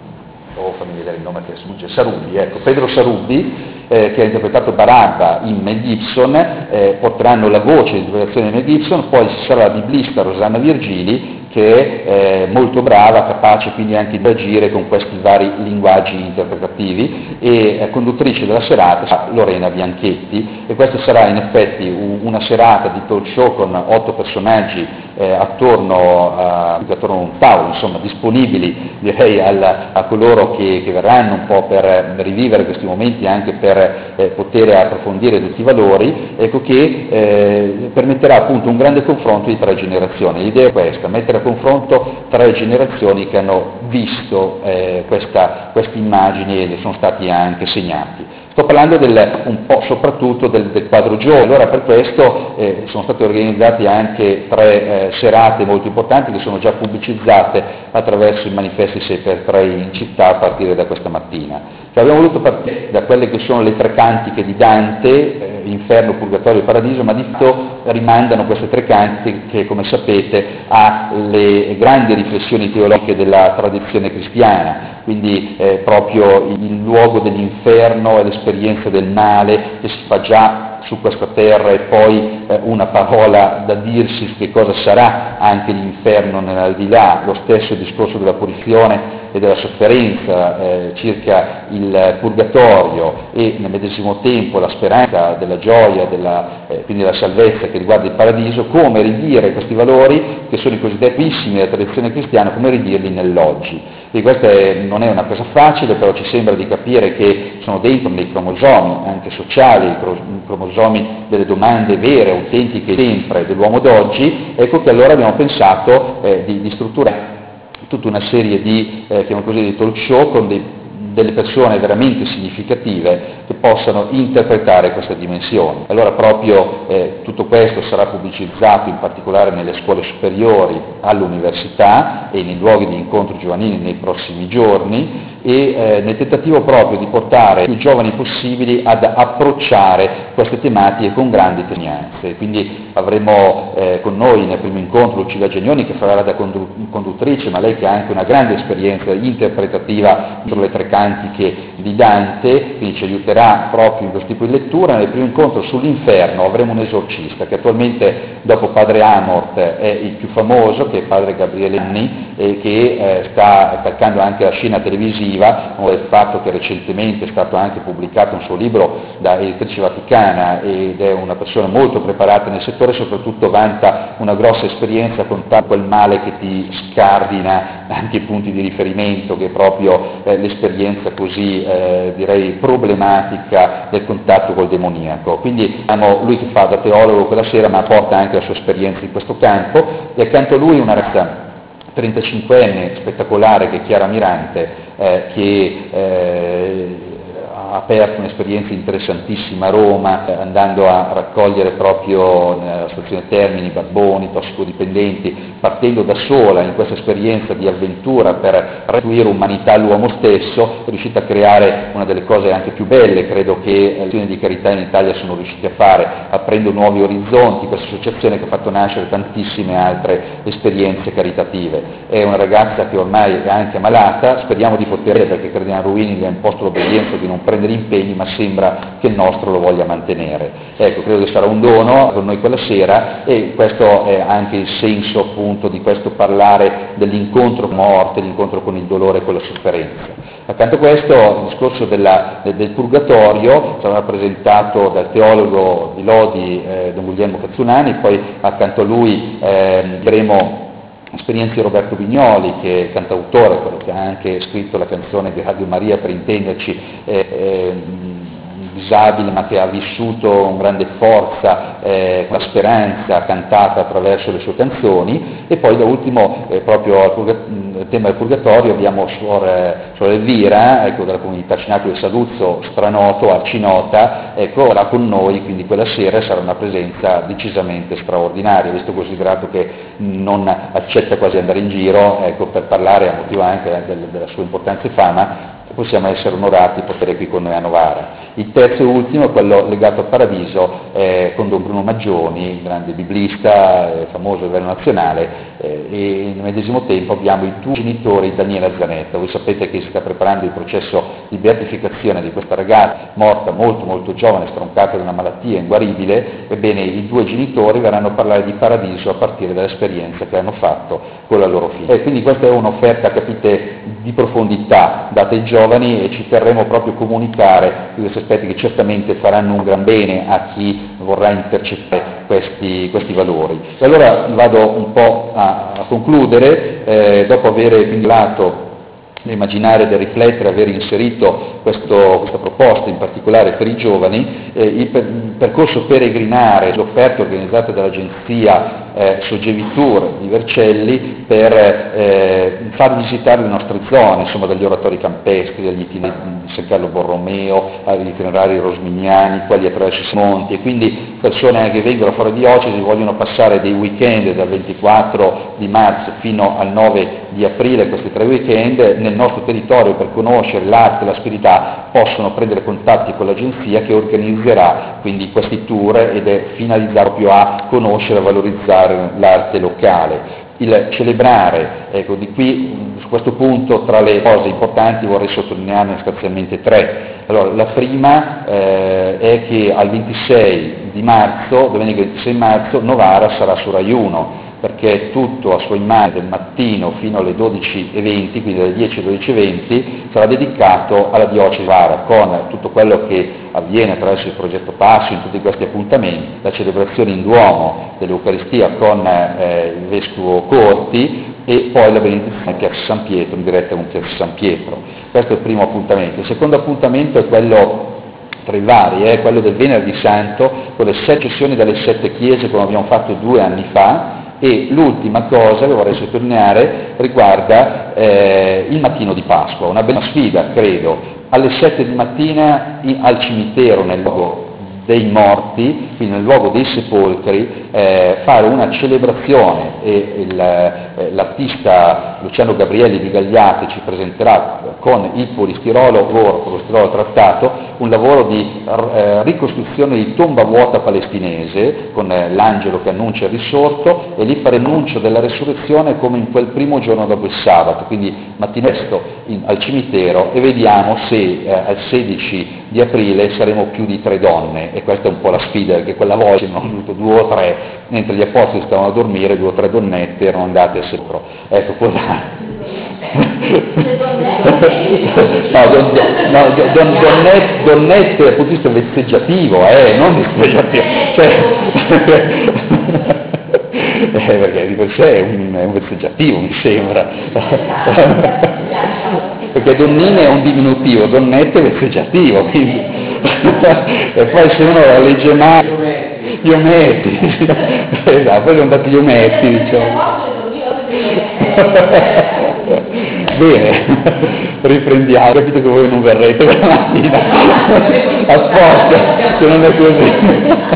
oh, fammi vedere il nome che sfugge, Sarubbi, ecco, Pedro Sarubbi, eh, che ha interpretato Barabba in Mel Gibson, eh, porteranno la voce di interpretazione di Mel Gibson. Poi ci sarà la biblista Rosanna Virgili, che è eh, molto brava, capace quindi anche di agire con questi vari linguaggi interpretativi, e eh, conduttrice della serata sarà Lorena Bianchetti, e questa sarà in effetti un, una serata di talk show con otto personaggi eh, attorno, a, attorno a un tavolo, insomma, disponibili direi al, a coloro che, che verranno un po' per rivivere questi momenti, anche per eh, poter approfondire tutti i valori, ecco, che eh, permetterà appunto un grande confronto di tre generazioni. L'idea è questa: mettere a confronto tre generazioni che hanno visto eh, questa, queste immagini e ne sono stati anche segnati. Sto parlando del, un po' soprattutto del, del quadro giovane. Allora, per questo eh, sono state organizzate anche tre eh, serate molto importanti, che sono già pubblicizzate attraverso i manifesti sei per tre in città a partire da questa mattina. Cioè, abbiamo voluto partire da quelle che sono le tre cantiche di Dante, eh, Inferno, Purgatorio e Paradiso, ma di fatto rimandano queste tre cantiche, che, come sapete, alle grandi riflessioni teologiche della tradizione cristiana, quindi eh, proprio il luogo dell'inferno e l'esperienza del male che si fa già su questa terra, e poi eh, una parola da dirsi su che cosa sarà anche l'inferno nell'aldilà, lo stesso discorso della purificazione e della sofferenza eh, circa il purgatorio, e nel medesimo tempo la speranza della gioia, della, eh, quindi della salvezza che riguarda il paradiso. Come ridire questi valori, che sono i cosiddetti della tradizione cristiana, come ridirli nell'oggi. E questa è, non è una cosa facile, però ci sembra di capire che sono dentro nei cromosomi, anche sociali, i cromosomi delle domande vere, autentiche sempre dell'uomo d'oggi. Ecco che allora abbiamo pensato eh, di, di strutturare tutta una serie di, eh, chiamiamo così, di talk show con dei, delle persone veramente significative che possano interpretare questa dimensione. Allora proprio eh, tutto questo sarà pubblicizzato in particolare nelle scuole superiori, all'università e nei luoghi di incontro giovanili nei prossimi giorni, e eh, nel tentativo proprio di portare i più giovani possibili ad approcciare queste tematiche con grandi testimonianze. Quindi avremo eh, con noi nel primo incontro Lucilla Genioni, che farà da conduttrice, ma lei che ha anche una grande esperienza interpretativa dietro le tre cantiche di Dante, quindi ci aiuterà proprio in questo tipo di lettura. Nel primo incontro sull'inferno avremo un esorcista che attualmente, dopo Padre Amort, è il più famoso, che è Padre Gabriele Anni, e che eh, sta attaccando anche la scena televisiva, con il fatto che recentemente è stato anche pubblicato un suo libro da Editrice Vaticana, ed è una persona molto preparata nel settore, soprattutto vanta una grossa esperienza con quel male che ti scardina anche i punti di riferimento, che è proprio eh, l'esperienza così eh, direi problematica del contatto col demoniaco. Quindi hanno lui che fa da teologo quella sera, ma porta anche la sua esperienza in questo campo, e accanto a lui una ragazza trentacinquenne spettacolare, che è Chiara Mirante, eh, che eh, ha aperto un'esperienza interessantissima a Roma, eh, andando a raccogliere proprio nella stazione Termini barboni, tossicodipendenti, partendo da sola in questa esperienza di avventura per restituire umanità all'uomo stesso. È riuscita a creare una delle cose anche più belle, credo, che le azioni di carità in Italia sono riuscite a fare, aprendo nuovi orizzonti, questa associazione che ha fatto nascere tantissime altre esperienze caritative. È una ragazza che ormai è anche malata, speriamo di poter, perché Cardinale Ruini gli ha imposto l'obbedienza di non prendere impegni, ma sembra che il nostro lo voglia mantenere. Ecco, credo che sarà un dono per noi quella sera, e questo è anche il senso appunto di questo parlare dell'incontro con la morte, l'incontro con il dolore e con la sofferenza. Accanto a questo, il discorso della, del, del purgatorio sarà rappresentato dal teologo di Lodi, eh, Don Guglielmo Cazzunani. Poi accanto a lui eh, avremo esperienze di Roberto Vignoli, che è cantautore, quello che ha anche scritto la canzone di Radio Maria, per intenderci, eh, eh, disabile ma che ha vissuto con grande forza eh, la speranza cantata attraverso le sue canzoni. E poi da ultimo eh, proprio al purga- tema del purgatorio abbiamo Suor, Suor Elvira, ecco, della comunità Cenacolo di Saluzzo, stranoto, arcinota, ecco, sarà con noi, quindi quella sera sarà una presenza decisamente straordinaria, visto considerato che non accetta quasi andare in giro, ecco, per parlare a motivo anche del, della sua importanza e fama, possiamo essere onorati di poter qui con noi a Novara. Il terzo e ultimo è quello legato al Paradiso, eh, con Don Bruno Maggioni, grande biblista, eh, famoso a livello nazionale, eh, e nel medesimo tempo abbiamo i due genitori Daniela Zanetta. Voi sapete che si sta preparando il processo di beatificazione di questa ragazza morta molto molto giovane, stroncata da una malattia inguaribile. Ebbene, i due genitori verranno a parlare di Paradiso a partire dall'esperienza che hanno fatto con la loro figlia. E quindi questa è un'offerta, capite, di profondità data ai giovani, e ci terremo proprio a comunicare questi aspetti che certamente faranno un gran bene a chi vorrà intercettare questi, questi valori. E allora vado un po' a, a concludere, eh, dopo aver parlato immaginare, del riflettere, aver inserito questo, questa proposta in particolare per i giovani, eh, il, per, il percorso peregrinare, l'offerta organizzata dall'agenzia eh, Sogevitur di Vercelli per eh, far visitare le nostre zone, insomma, dagli oratori campeschi, dagli itinerari di San Carlo Borromeo, agli itinerari rosminiani, quelli attraverso i monti, e quindi persone che vengono fuori diocesi, vogliono passare dei weekend dal ventiquattro di marzo fino al nove di aprile, questi tre weekend nel nostro territorio, per conoscere l'arte e la spiritualità, possono prendere contatti con l'agenzia che organizzerà quindi questi tour ed è finalizzato proprio a conoscere e valorizzare l'arte locale. Il celebrare, ecco, di qui su questo punto tra le cose importanti vorrei sottolinearne essenzialmente tre. Allora, la prima eh, è che al ventisei di marzo, domenica ventisei marzo, Novara sarà su Rai uno, perché tutto a sua immagine del mattino fino alle dodici e venti, quindi dalle dieci alle dodici e venti, sarà dedicato alla diocesi di Novara, con tutto quello che avviene attraverso il progetto Passio in tutti questi appuntamenti, la celebrazione in Duomo dell'Eucaristia con eh, il Vescovo Corti, e poi la benedizione a Piazza San Pietro, in diretta con Piazza San Pietro. Questo è il primo appuntamento. Il secondo appuntamento è quello tra i vari, è quello del Venerdì Santo, con le sette sessioni dalle sette chiese, come abbiamo fatto due anni fa. E l'ultima cosa che vorrei sottolineare riguarda eh, il mattino di Pasqua, una bella sfida, credo, alle sette di mattina in, al cimitero, nel luogo dei morti, quindi nel luogo dei sepolcri, eh, fare una celebrazione, e il, eh, l'artista Luciano Gabrielli di Gagliate ci presenterà con il polistirolo, lavoro, polistirolo trattato, un lavoro di eh, ricostruzione di tomba vuota palestinese, con eh, l'angelo che annuncia il risorto, e lì fare annuncio della resurrezione come in quel primo giorno dopo il sabato, quindi mattinesto in, al cimitero, e vediamo se eh, al sedici di aprile saremo più di tre donne, e questa è un po' la sfida, perché quella volta ne hanno venuto due o tre, mentre gli apostoli stavano a dormire, due o tre donnette erano andate a sepolcro. Ecco, quella... no, don, no, don, don, donnette, donnette dal punto di vista vezzeggiativo, eh, non dispregiativo, cioè, eh, perché di per sé è un, è un vezzeggiativo, mi sembra, perché donnine è un diminutivo, donnette è vezzeggiativo, quindi, e poi se uno la legge male, gli ometti, esatto, poi sono andati gli ometti, diciamo. Bene, riprendiamo, capito che voi non verrete quella mattina, apposta, se non è così.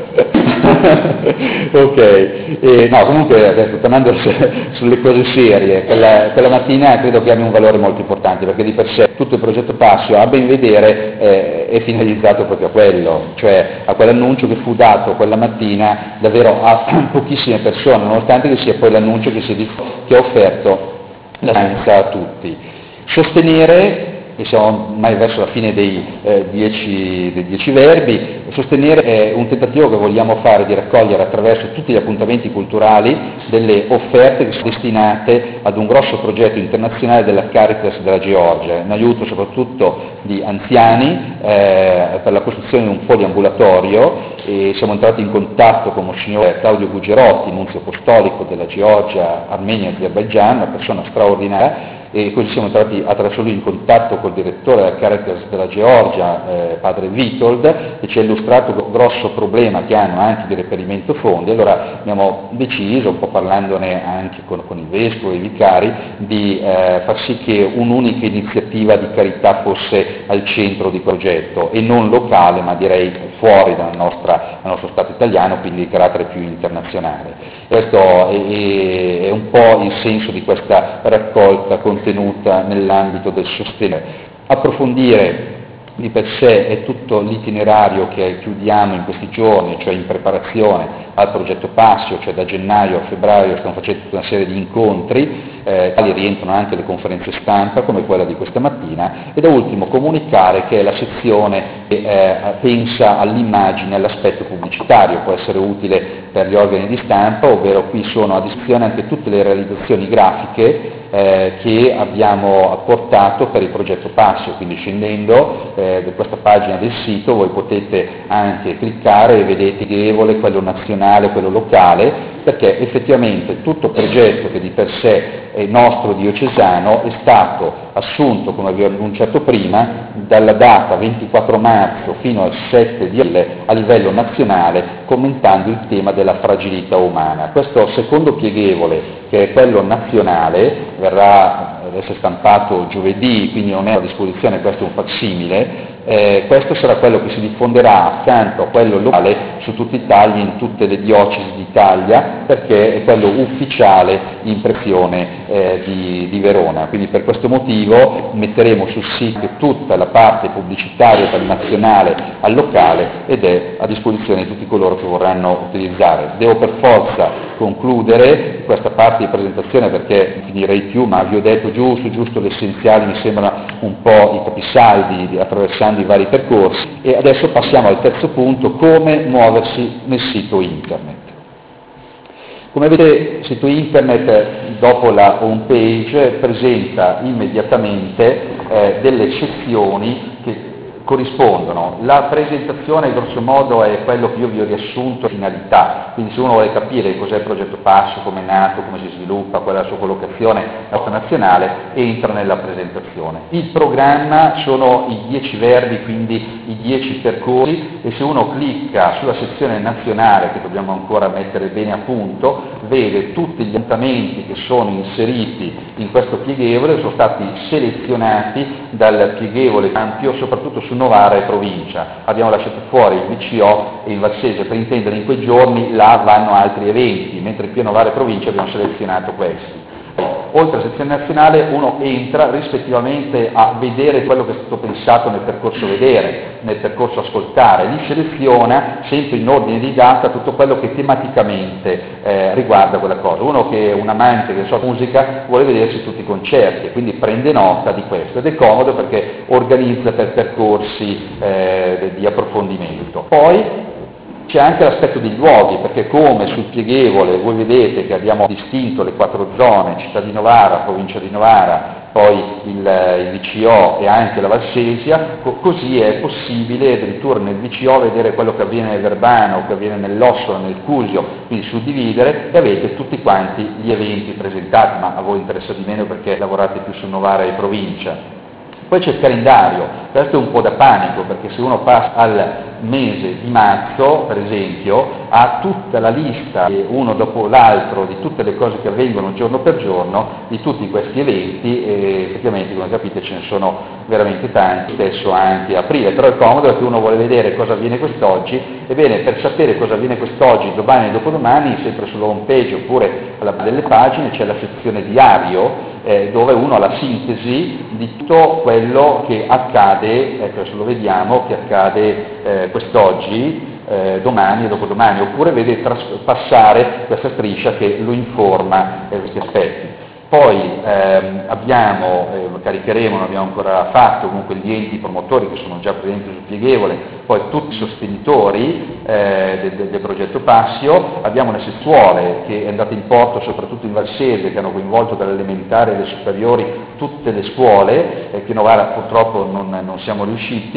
Ok, e, no, comunque adesso tornando sulle cose serie, quella, quella mattina credo che abbia un valore molto importante, perché di per sé tutto il progetto Passio, a ben vedere, eh, è finalizzato proprio a quello, cioè a quell'annuncio che fu dato quella mattina davvero a pochissime persone, nonostante che sia poi l'annuncio che, si, che ha offerto la scienza a tutti. Sostenere, e siamo ormai verso la fine dei, eh, dieci, dei dieci verbi, sostenere è un tentativo che vogliamo fare di raccogliere attraverso tutti gli appuntamenti culturali delle offerte che sono destinate ad un grosso progetto internazionale della Caritas della Georgia, in aiuto soprattutto di anziani eh, per la costruzione di un poliambulatorio, e siamo entrati in contatto con Monsignore Claudio Gugerotti, nunzio apostolico della Georgia, Armenia e Azerbaigian, una persona straordinaria, e così siamo entrati attraverso lui in contatto col direttore della Caritas della Georgia, eh, padre Witold, che ci ha illustrato il grosso problema che hanno anche di reperimento fondi. Allora abbiamo deciso, un po' parlandone anche con, con i vescovi e i vicari, di eh, far sì che un'unica iniziativa di carità fosse al centro di progetto e non locale, ma direi fuori dal, nostra, dal nostro Stato italiano, quindi di carattere più internazionale. Questo è, è un po' il senso di questa raccolta contenuta nell'ambito del sostegno. Approfondire di per sé è tutto l'itinerario che chiudiamo in questi giorni, cioè in preparazione al progetto Passio, cioè da gennaio a febbraio stiamo facendo tutta una serie di incontri, eh, tali rientrano anche le conferenze stampa come quella di questa mattina, e da ultimo comunicare che è la sezione che eh, pensa all'immagine, all'aspetto pubblicitario, può essere utile per gli organi di stampa, ovvero qui sono a disposizione anche tutte le realizzazioni grafiche eh, che abbiamo apportato per il progetto Passio, quindi scendendo eh, da questa pagina del sito voi potete anche cliccare e vedete Ghevole, quello nazionale, quello locale, perché effettivamente tutto progetto che di per sé è nostro diocesano è stato assunto, come vi ho annunciato prima, dalla data ventiquattro marzo fino al sette di aprile a livello nazionale, commentando il tema della fragilità umana. Questo secondo pieghevole, che è quello nazionale, verrà ad essere stampato giovedì, quindi non è a disposizione, questo è un facsimile. Eh, questo sarà quello che si diffonderà accanto a quello locale su tutta Italia, in tutte le diocesi d'Italia, perché è quello ufficiale in pressione eh, di, di Verona. Quindi per questo motivo metteremo sul sito tutta la parte pubblicitaria dal nazionale al locale ed è a disposizione di tutti coloro che vorranno utilizzare. Devo per forza concludere questa parte di presentazione perché non finirei più, ma vi ho detto giusto, giusto l'essenziale, mi sembra un po' i capisaldi attraversando i vari percorsi, e adesso passiamo al terzo punto: come muoversi nel sito internet. Come vedete, il sito internet dopo la home page presenta immediatamente eh, delle sezioni che corrispondono. La presentazione grosso modo è quello che io vi ho riassunto, finalità, quindi se uno vuole capire cos'è il progetto Passio, come è nato, come si sviluppa, qual è la sua collocazione nazionale, entra nella presentazione. Il programma sono i dieci verbi, quindi i dieci percorsi, e se uno clicca sulla sezione nazionale, che dobbiamo ancora mettere bene a punto, vede tutti gli appuntamenti che sono inseriti in questo pieghevole, sono stati selezionati dal pieghevole ampio, soprattutto su Novara e provincia. Abbiamo lasciato fuori il V C O e il Valsesia, per intendere in quei giorni là vanno altri eventi, mentre qui a Novara e provincia abbiamo selezionato questi. Oltre alla sezione nazionale uno entra rispettivamente a vedere quello che è stato pensato nel percorso vedere, nel percorso ascoltare, lì seleziona sempre in ordine di data tutto quello che tematicamente eh, riguarda quella cosa. Uno che è un amante che so musica vuole vedersi tutti i concerti, quindi prende nota di questo ed è comodo perché organizza per percorsi eh, di approfondimento. Poi c'è anche l'aspetto dei luoghi, perché come sul pieghevole voi vedete che abbiamo distinto le quattro zone, città di Novara, provincia di Novara, poi il, il V C O e anche la Valsesia, co- così è possibile addirittura nel V C O vedere quello che avviene nel Verbano, che avviene nell'Ossola, nel Cusio, quindi suddividere, e avete tutti quanti gli eventi presentati, ma a voi interessa di meno perché lavorate più su Novara e provincia. Poi c'è il calendario, questo è un po' da panico, perché se uno passa al mese di marzo, per esempio, ha tutta la lista, uno dopo l'altro, di tutte le cose che avvengono giorno per giorno, di tutti questi eventi, e effettivamente, come capite, ce ne sono veramente tanti, spesso anche a aprile, però è comodo perché uno vuole vedere cosa avviene quest'oggi. Ebbene, per sapere cosa avviene quest'oggi, domani e dopodomani, sempre sulla home page oppure alla base delle pagine c'è la sezione diario, eh, dove uno ha la sintesi di tutto quello che accade, ecco adesso lo vediamo, che accade eh, quest'oggi, eh, domani e dopodomani, oppure vede tras- passare questa striscia che lo informa di questi aspetti. Poi ehm, abbiamo, eh, caricheremo, non abbiamo ancora fatto, comunque gli enti promotori che sono già presenti sul pieghevole, poi tutti i sostenitori eh, del, del, del progetto Passio, abbiamo una sessuole che è andata in porto soprattutto in Valsesia, che hanno coinvolto dalle elementari alle superiori tutte le scuole, eh, che Novara purtroppo non, non siamo riusciti.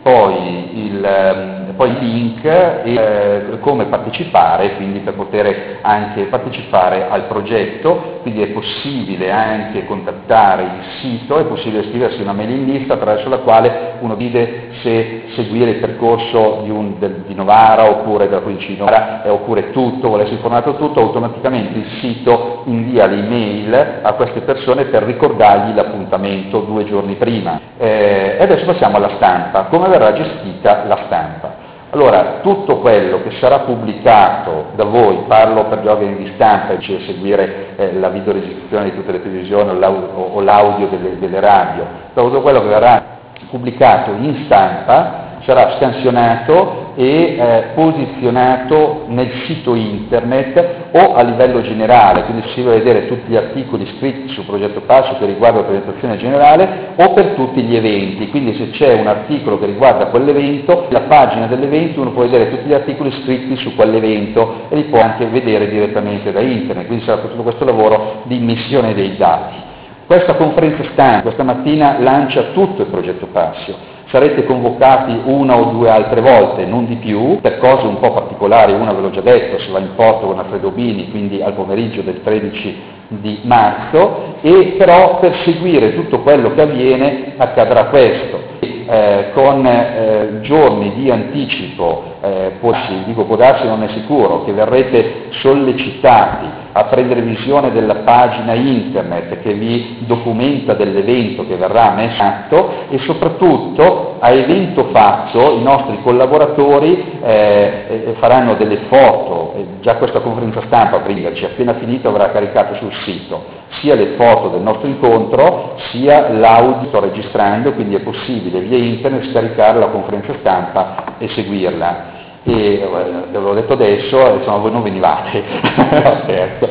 poi il poi il link e eh, come partecipare, quindi per poter anche partecipare al progetto, quindi è possibile anche contattare il sito, è possibile iscriversi a una mailing list attraverso la quale uno decide se seguire il percorso di, un, del, di Novara oppure della provincia di Novara, eh, oppure tutto, vuole essere informato tutto, automaticamente il sito invia l'email a queste persone per ricordargli l'appuntamento due giorni prima. Eh, e adesso passiamo alla stampa, come verrà gestita la stampa. Allora, tutto quello che sarà pubblicato da voi, parlo per gli organi di stampa, cioè seguire eh, la videoregistrazione di tutte le televisioni o l'audio, o l'audio delle, delle radio, tutto quello che verrà pubblicato in stampa sarà scansionato e eh, posizionato nel sito internet o a livello generale, quindi si va a vedere tutti gli articoli scritti sul progetto Passo che riguarda la presentazione generale o per tutti gli eventi, quindi se c'è un articolo che riguarda quell'evento, la pagina dell'evento uno può vedere tutti gli articoli scritti su quell'evento e li può anche vedere direttamente da internet, quindi sarà tutto questo lavoro di immissione dei dati. Questa conferenza stampa questa mattina lancia tutto il progetto Passio. Sarete convocati una o due altre volte, non di più, per cose un po' particolari, una ve l'ho già detto, si va in porto con Alfredo Bini, quindi al pomeriggio del tredici di marzo, e però per seguire tutto quello che avviene accadrà questo. Eh, con eh, giorni di anticipo, eh, può, dico può darsi, non è sicuro, che verrete sollecitati a prendere visione della pagina internet che vi documenta dell'evento che verrà messo in atto e soprattutto a evento fatto i nostri collaboratori eh, faranno delle foto, eh, già questa conferenza stampa prima, cioè appena finito avrà caricato sul sito sia le foto del nostro incontro sia l'audio sto registrando, quindi è possibile via internet scaricare la conferenza stampa e seguirla. E eh, ve l'ho detto adesso, insomma voi non venivate. No, certo.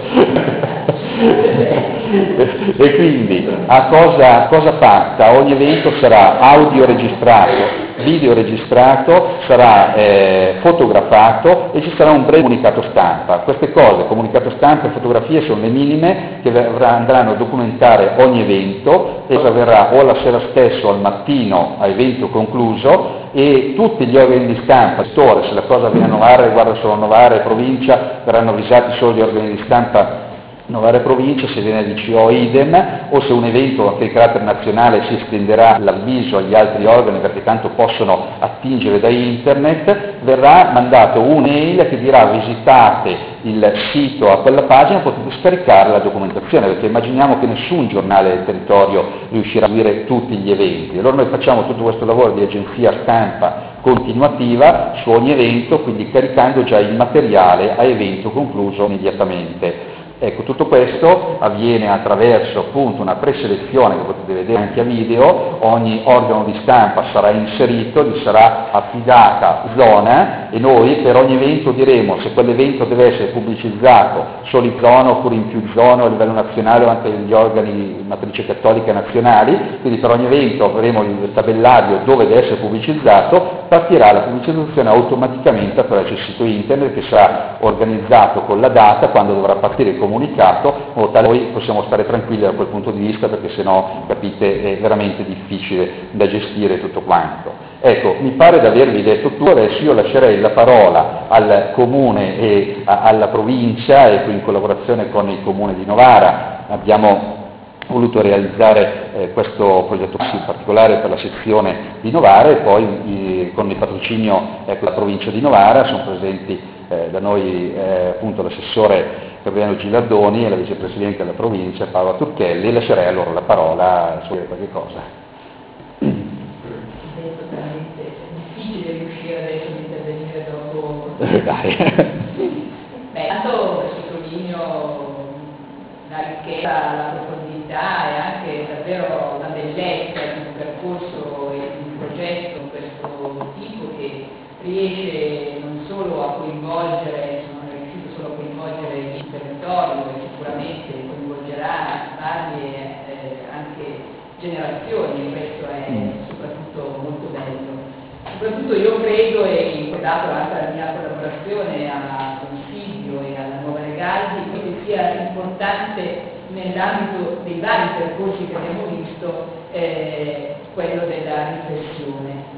E quindi a cosa, cosa fatta? Ogni evento sarà audio registrato, video registrato, sarà eh, fotografato e ci sarà un breve comunicato stampa. Queste cose, comunicato stampa e fotografie, sono le minime che andranno a documentare ogni evento e avverrà o la sera stesso o al mattino a evento concluso e tutti gli organi di stampa, se la cosa viene a Novara riguarda solo Novara e provincia, verranno avvisati solo gli organi di stampa Novara e provincia, se viene di C O idem, o se un evento anche di carattere nazionale si estenderà l'avviso agli altri organi perché tanto possono attingere da internet, verrà mandato un'email che dirà visitate il sito a quella pagina, potete scaricare la documentazione, perché immaginiamo che nessun giornale del territorio riuscirà a seguire tutti gli eventi. Allora noi facciamo tutto questo lavoro di agenzia stampa continuativa su ogni evento, quindi caricando già il materiale a evento concluso immediatamente. Ecco, tutto questo avviene attraverso appunto una preselezione che potete vedere anche a video, ogni organo di stampa sarà inserito, gli sarà affidata zona e noi per ogni evento diremo se quell'evento deve essere pubblicizzato solo in zona oppure in più zone a livello nazionale o anche gli organi matrice cattolica nazionali, quindi per ogni evento avremo il tabellario dove deve essere pubblicizzato, partirà la pubblicizzazione automaticamente attraverso il sito internet che sarà organizzato con la data quando dovrà partire il comunicato, in modo tale noi possiamo stare tranquilli da quel punto di vista perché sennò capite è veramente difficile da gestire tutto quanto. Ecco, mi pare di avervi detto tutto, adesso io lascerei la parola al Comune e a, alla provincia e in collaborazione con il Comune di Novara abbiamo voluto realizzare eh, questo progetto in particolare per la sezione di Novara e poi eh, con il patrocinio ecco, della provincia di Novara sono presenti eh, da noi eh, appunto l'assessore Gabriele Gilardoni e la vicepresidente della provincia Paola Turchelli. Lascerei a loro la parola su qualche cosa. Difficile riuscire adesso ad intervenire dopo. Dai. Beh, tanto sottolineo la ricchezza, la profondità e anche davvero la bellezza di un percorso e di un progetto di questo tipo che riesce non solo a coinvolgere, non è riuscito solo a coinvolgere il territorio e sicuramente coinvolgerà varie eh, anche generazioni e questo è soprattutto molto bello. Soprattutto io credo e ricordato anche la mia collaborazione a Consiglio e alla Nuova Legaldi, che sia importante nell'ambito dei vari percorsi che abbiamo visto eh, quello della riflessione. Ecco,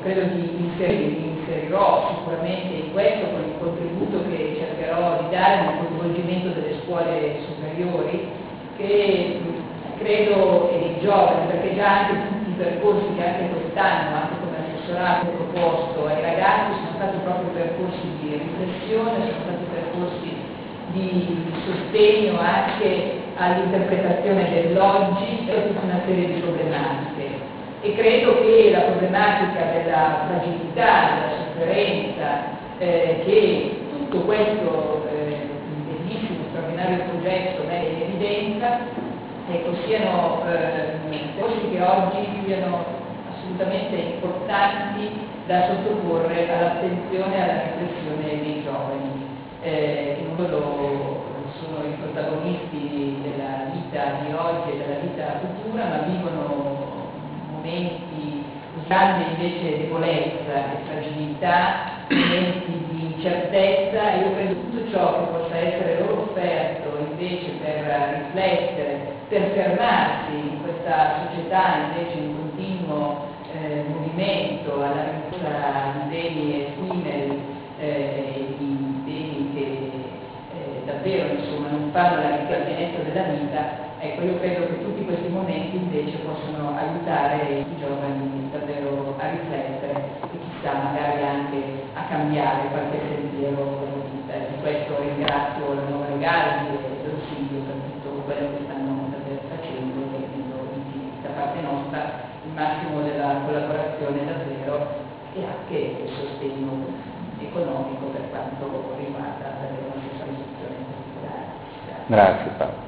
credo di inserire, mi inserirò sicuramente in questo con il contributo che cercherò di dare nel coinvolgimento delle scuole superiori, che credo, e i giovani, perché già anche tutti i percorsi che anche quest'anno, anche come assessorato proposto ai ragazzi, sono stati proprio percorsi di riflessione, sono stati percorsi di sostegno anche all'interpretazione dell'oggi e a tutta una serie di problematiche. E credo che la problematica della fragilità, della sofferenza, eh, che tutto questo eh, bellissimo, straordinario progetto mette in evidenza, ecco, siano eh, cose che oggi siano assolutamente importanti da sottoporre all'attenzione e alla riflessione dei giovani, eh, che non solo sono i protagonisti della vita di oggi e della vita futura, ma vivono momenti di grande invece debolezza e fragilità, momenti di incertezza, e io credo che tutto ciò che possa essere loro offerto invece per riflettere, per fermarsi in questa società invece in continuo eh, movimento alla rincorsa di beni effimeri, eh, di beni che eh, davvero insomma, non fanno la ricchezza della vita. Ecco, io credo che tutti questi momenti invece possono aiutare i giovani davvero a riflettere e chissà magari anche a cambiare qualche sentiero della vita. E di questo ringrazio la nuova Legali e l'Ausilio per tutto quello che stanno davvero facendo, e vedo da parte nostra il massimo della collaborazione davvero e anche il sostegno economico per quanto riguarda davvero la nostra istituzione particolare. Grazie. Grazie Paolo.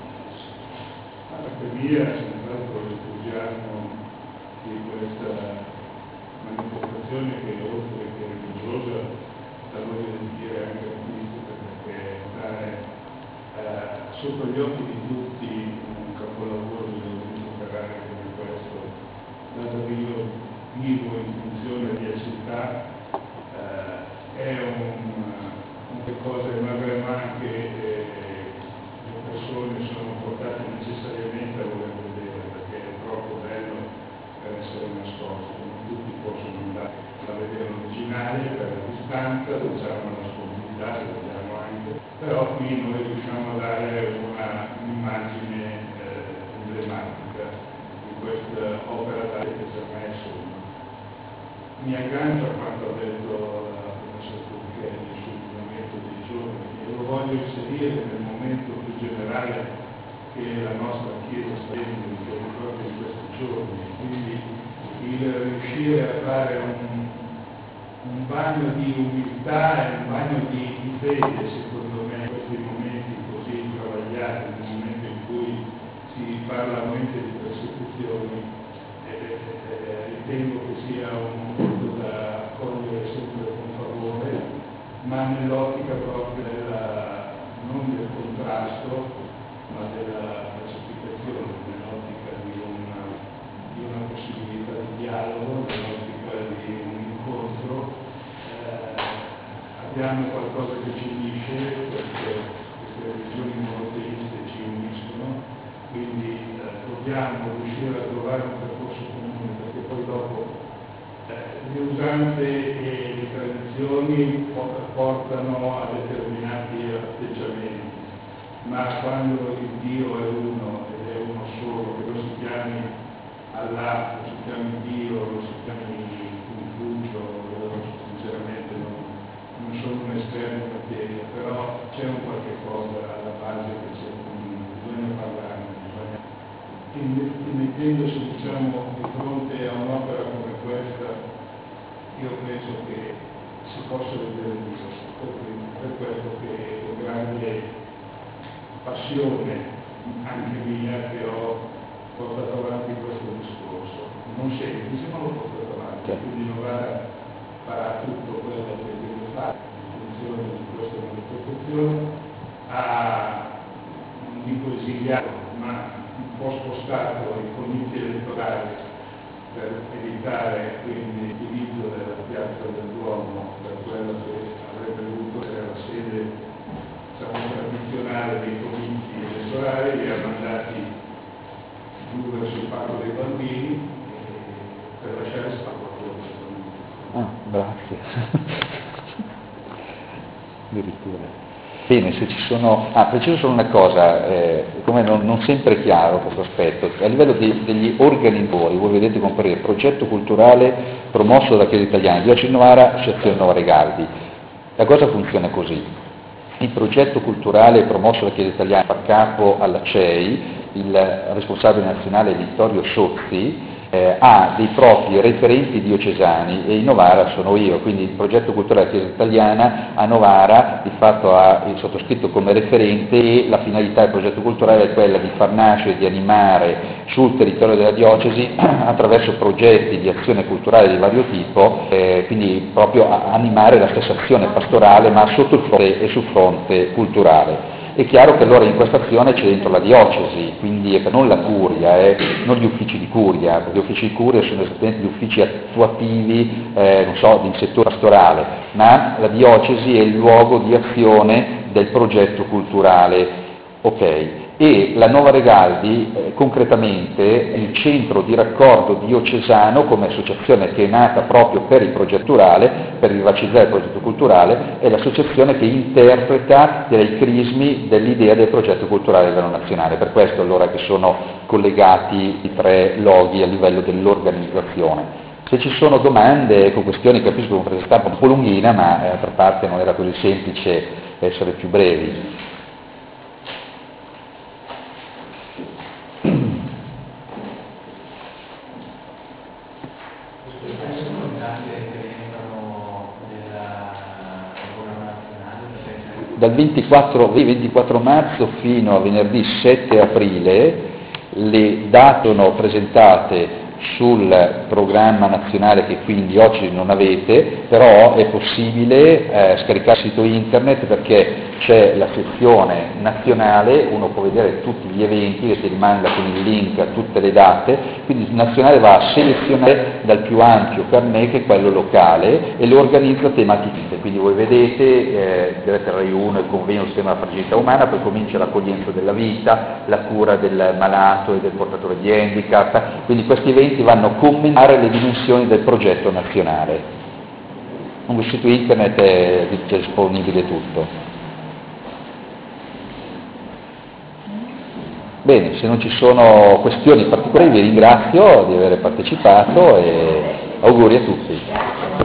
Per via senz'altro rifugiamo di questa manifestazione che oltre che religiosa la voglio dire anche artistica, perché stare eh, sotto gli occhi di tutti un capolavoro dell'Ausilio Ferrari come questo, dato che io vivo in funzione di città, eh, è un, un qualcosa che magari anche eh, le persone sono portate necessariamente a voler vedere, perché è troppo bello per essere nascosto. Non tutti possono andare a vedere l'originale per la distanza, diciamo la spontanea, se vogliamo anche, però qui noi riusciamo a dare una, un'immagine eh, emblematica di questa opera d'arte che ci ha messo. Mi aggancio a quanto ha detto la professor Turchelli sul movimento dei giovani, e lo voglio inserire nel momento più generale che la nostra Chiesa sta vivendo proprio in questi giorni. Quindi il riuscire a fare un, un bagno di umiltà e un bagno di, di fede, secondo me, in questi momenti così travagliati, nel momento in cui si parla veramente di persecuzioni, eh, eh, ritengo che sia un punto da accogliere sempre con favore, ma nell'ottica proprio della, non del contrasto, ma della pacificazione, nell'ottica di una, di una possibilità di dialogo, nell'ottica di un incontro. Eh, abbiamo qualcosa che ci unisce, perché queste religioni monoteiste ci uniscono, quindi eh, dobbiamo riuscire a trovare un percorso comune, perché poi dopo eh, le usanze e le tradizioni portano a determinati atteggiamenti, ma quando il Dio è uno ed è uno solo, che lo si chiami Allah, lo si chiami Dio, lo si chiami Confucio, sinceramente non, non sono un esperto in materia, però c'è un qualche cosa alla base che c'è, bisogna parlarne, bisogna, mettendosi diciamo di fronte a un'opera come questa, io penso che si possa vedere Dio, per questo che ho grande passione anche mia che ho portato avanti questo discorso, non semplice ma l'ho portato avanti, quindi non va farà tutto quello che deve fare in funzione di questa manifestazione, ha, non dico esiliato, ma un po' spostato i comizi elettorali per evitare quindi l'utilizzo della piazza del Duomo per quello che avrebbe dovuto essere la sede diciamo, tradizionale dei comizi elettorali, li ha mandati giù verso il parco dei bambini per lasciare spazio a Addirittura. Bene, se ci sono... Ah, preciso solo una cosa, eh, come non, non sempre è chiaro questo aspetto, a livello di, degli organizzatori, voi vedete comparire progetto culturale promosso da Chiesa Italiana, Diocesi di Novara, Associazione Nova Regaldi. La cosa funziona così: il progetto culturale promosso da Chiesa Italiana fa capo alla C E I, il responsabile nazionale Vittorio Sozzi, eh, ha dei propri referenti diocesani e in Novara sono io, quindi il progetto culturale Chiesa Italiana a Novara di fatto ha il sottoscritto come referente e la finalità del progetto culturale è quella di far nascere, di animare sul territorio della diocesi attraverso progetti di azione culturale di vario tipo, eh, quindi proprio a animare la stessa azione pastorale ma sotto il fronte e sul fronte culturale. È chiaro che allora in questa azione c'è dentro la diocesi, quindi non la curia, eh, non gli uffici di curia, perché gli uffici di curia sono esattamente gli uffici attuativi, eh, non so, del settore pastorale, ma la diocesi è il luogo di azione del progetto culturale. Ok, e la Nova Regaldi eh, concretamente è il centro di raccordo diocesano come associazione che è nata proprio per il progetto culturale, per vivacizzare il progetto culturale, è l'associazione che interpreta dei crismi dell'idea del progetto culturale a livello nazionale, per questo allora che sono collegati i tre loghi a livello dell'organizzazione. Se ci sono domande o questioni, capisco che è stata un po' lunghina, ma eh, d'altra parte non era così semplice essere più brevi. Dal ventiquattro, ventiquattro marzo fino a venerdì sette aprile le date sono presentate sul programma nazionale che quindi oggi non avete, però è possibile eh, scaricare il sito internet perché c'è la sezione nazionale, uno può vedere tutti gli eventi che ti rimanda con il link a tutte le date, quindi il nazionale va a selezionare dal più ampio carnet che è quello locale e lo organizza tematicamente, quindi voi vedete eh, diretta Rai uno il convegno sul tema della fragilità umana, poi comincia l'accoglienza della vita, la cura del malato e del portatore di handicap, quindi questi eventi vanno a commentare le dimensioni del progetto nazionale. Sul sito internet è disponibile tutto. Bene, se non ci sono questioni particolari vi ringrazio di aver partecipato e auguri a tutti.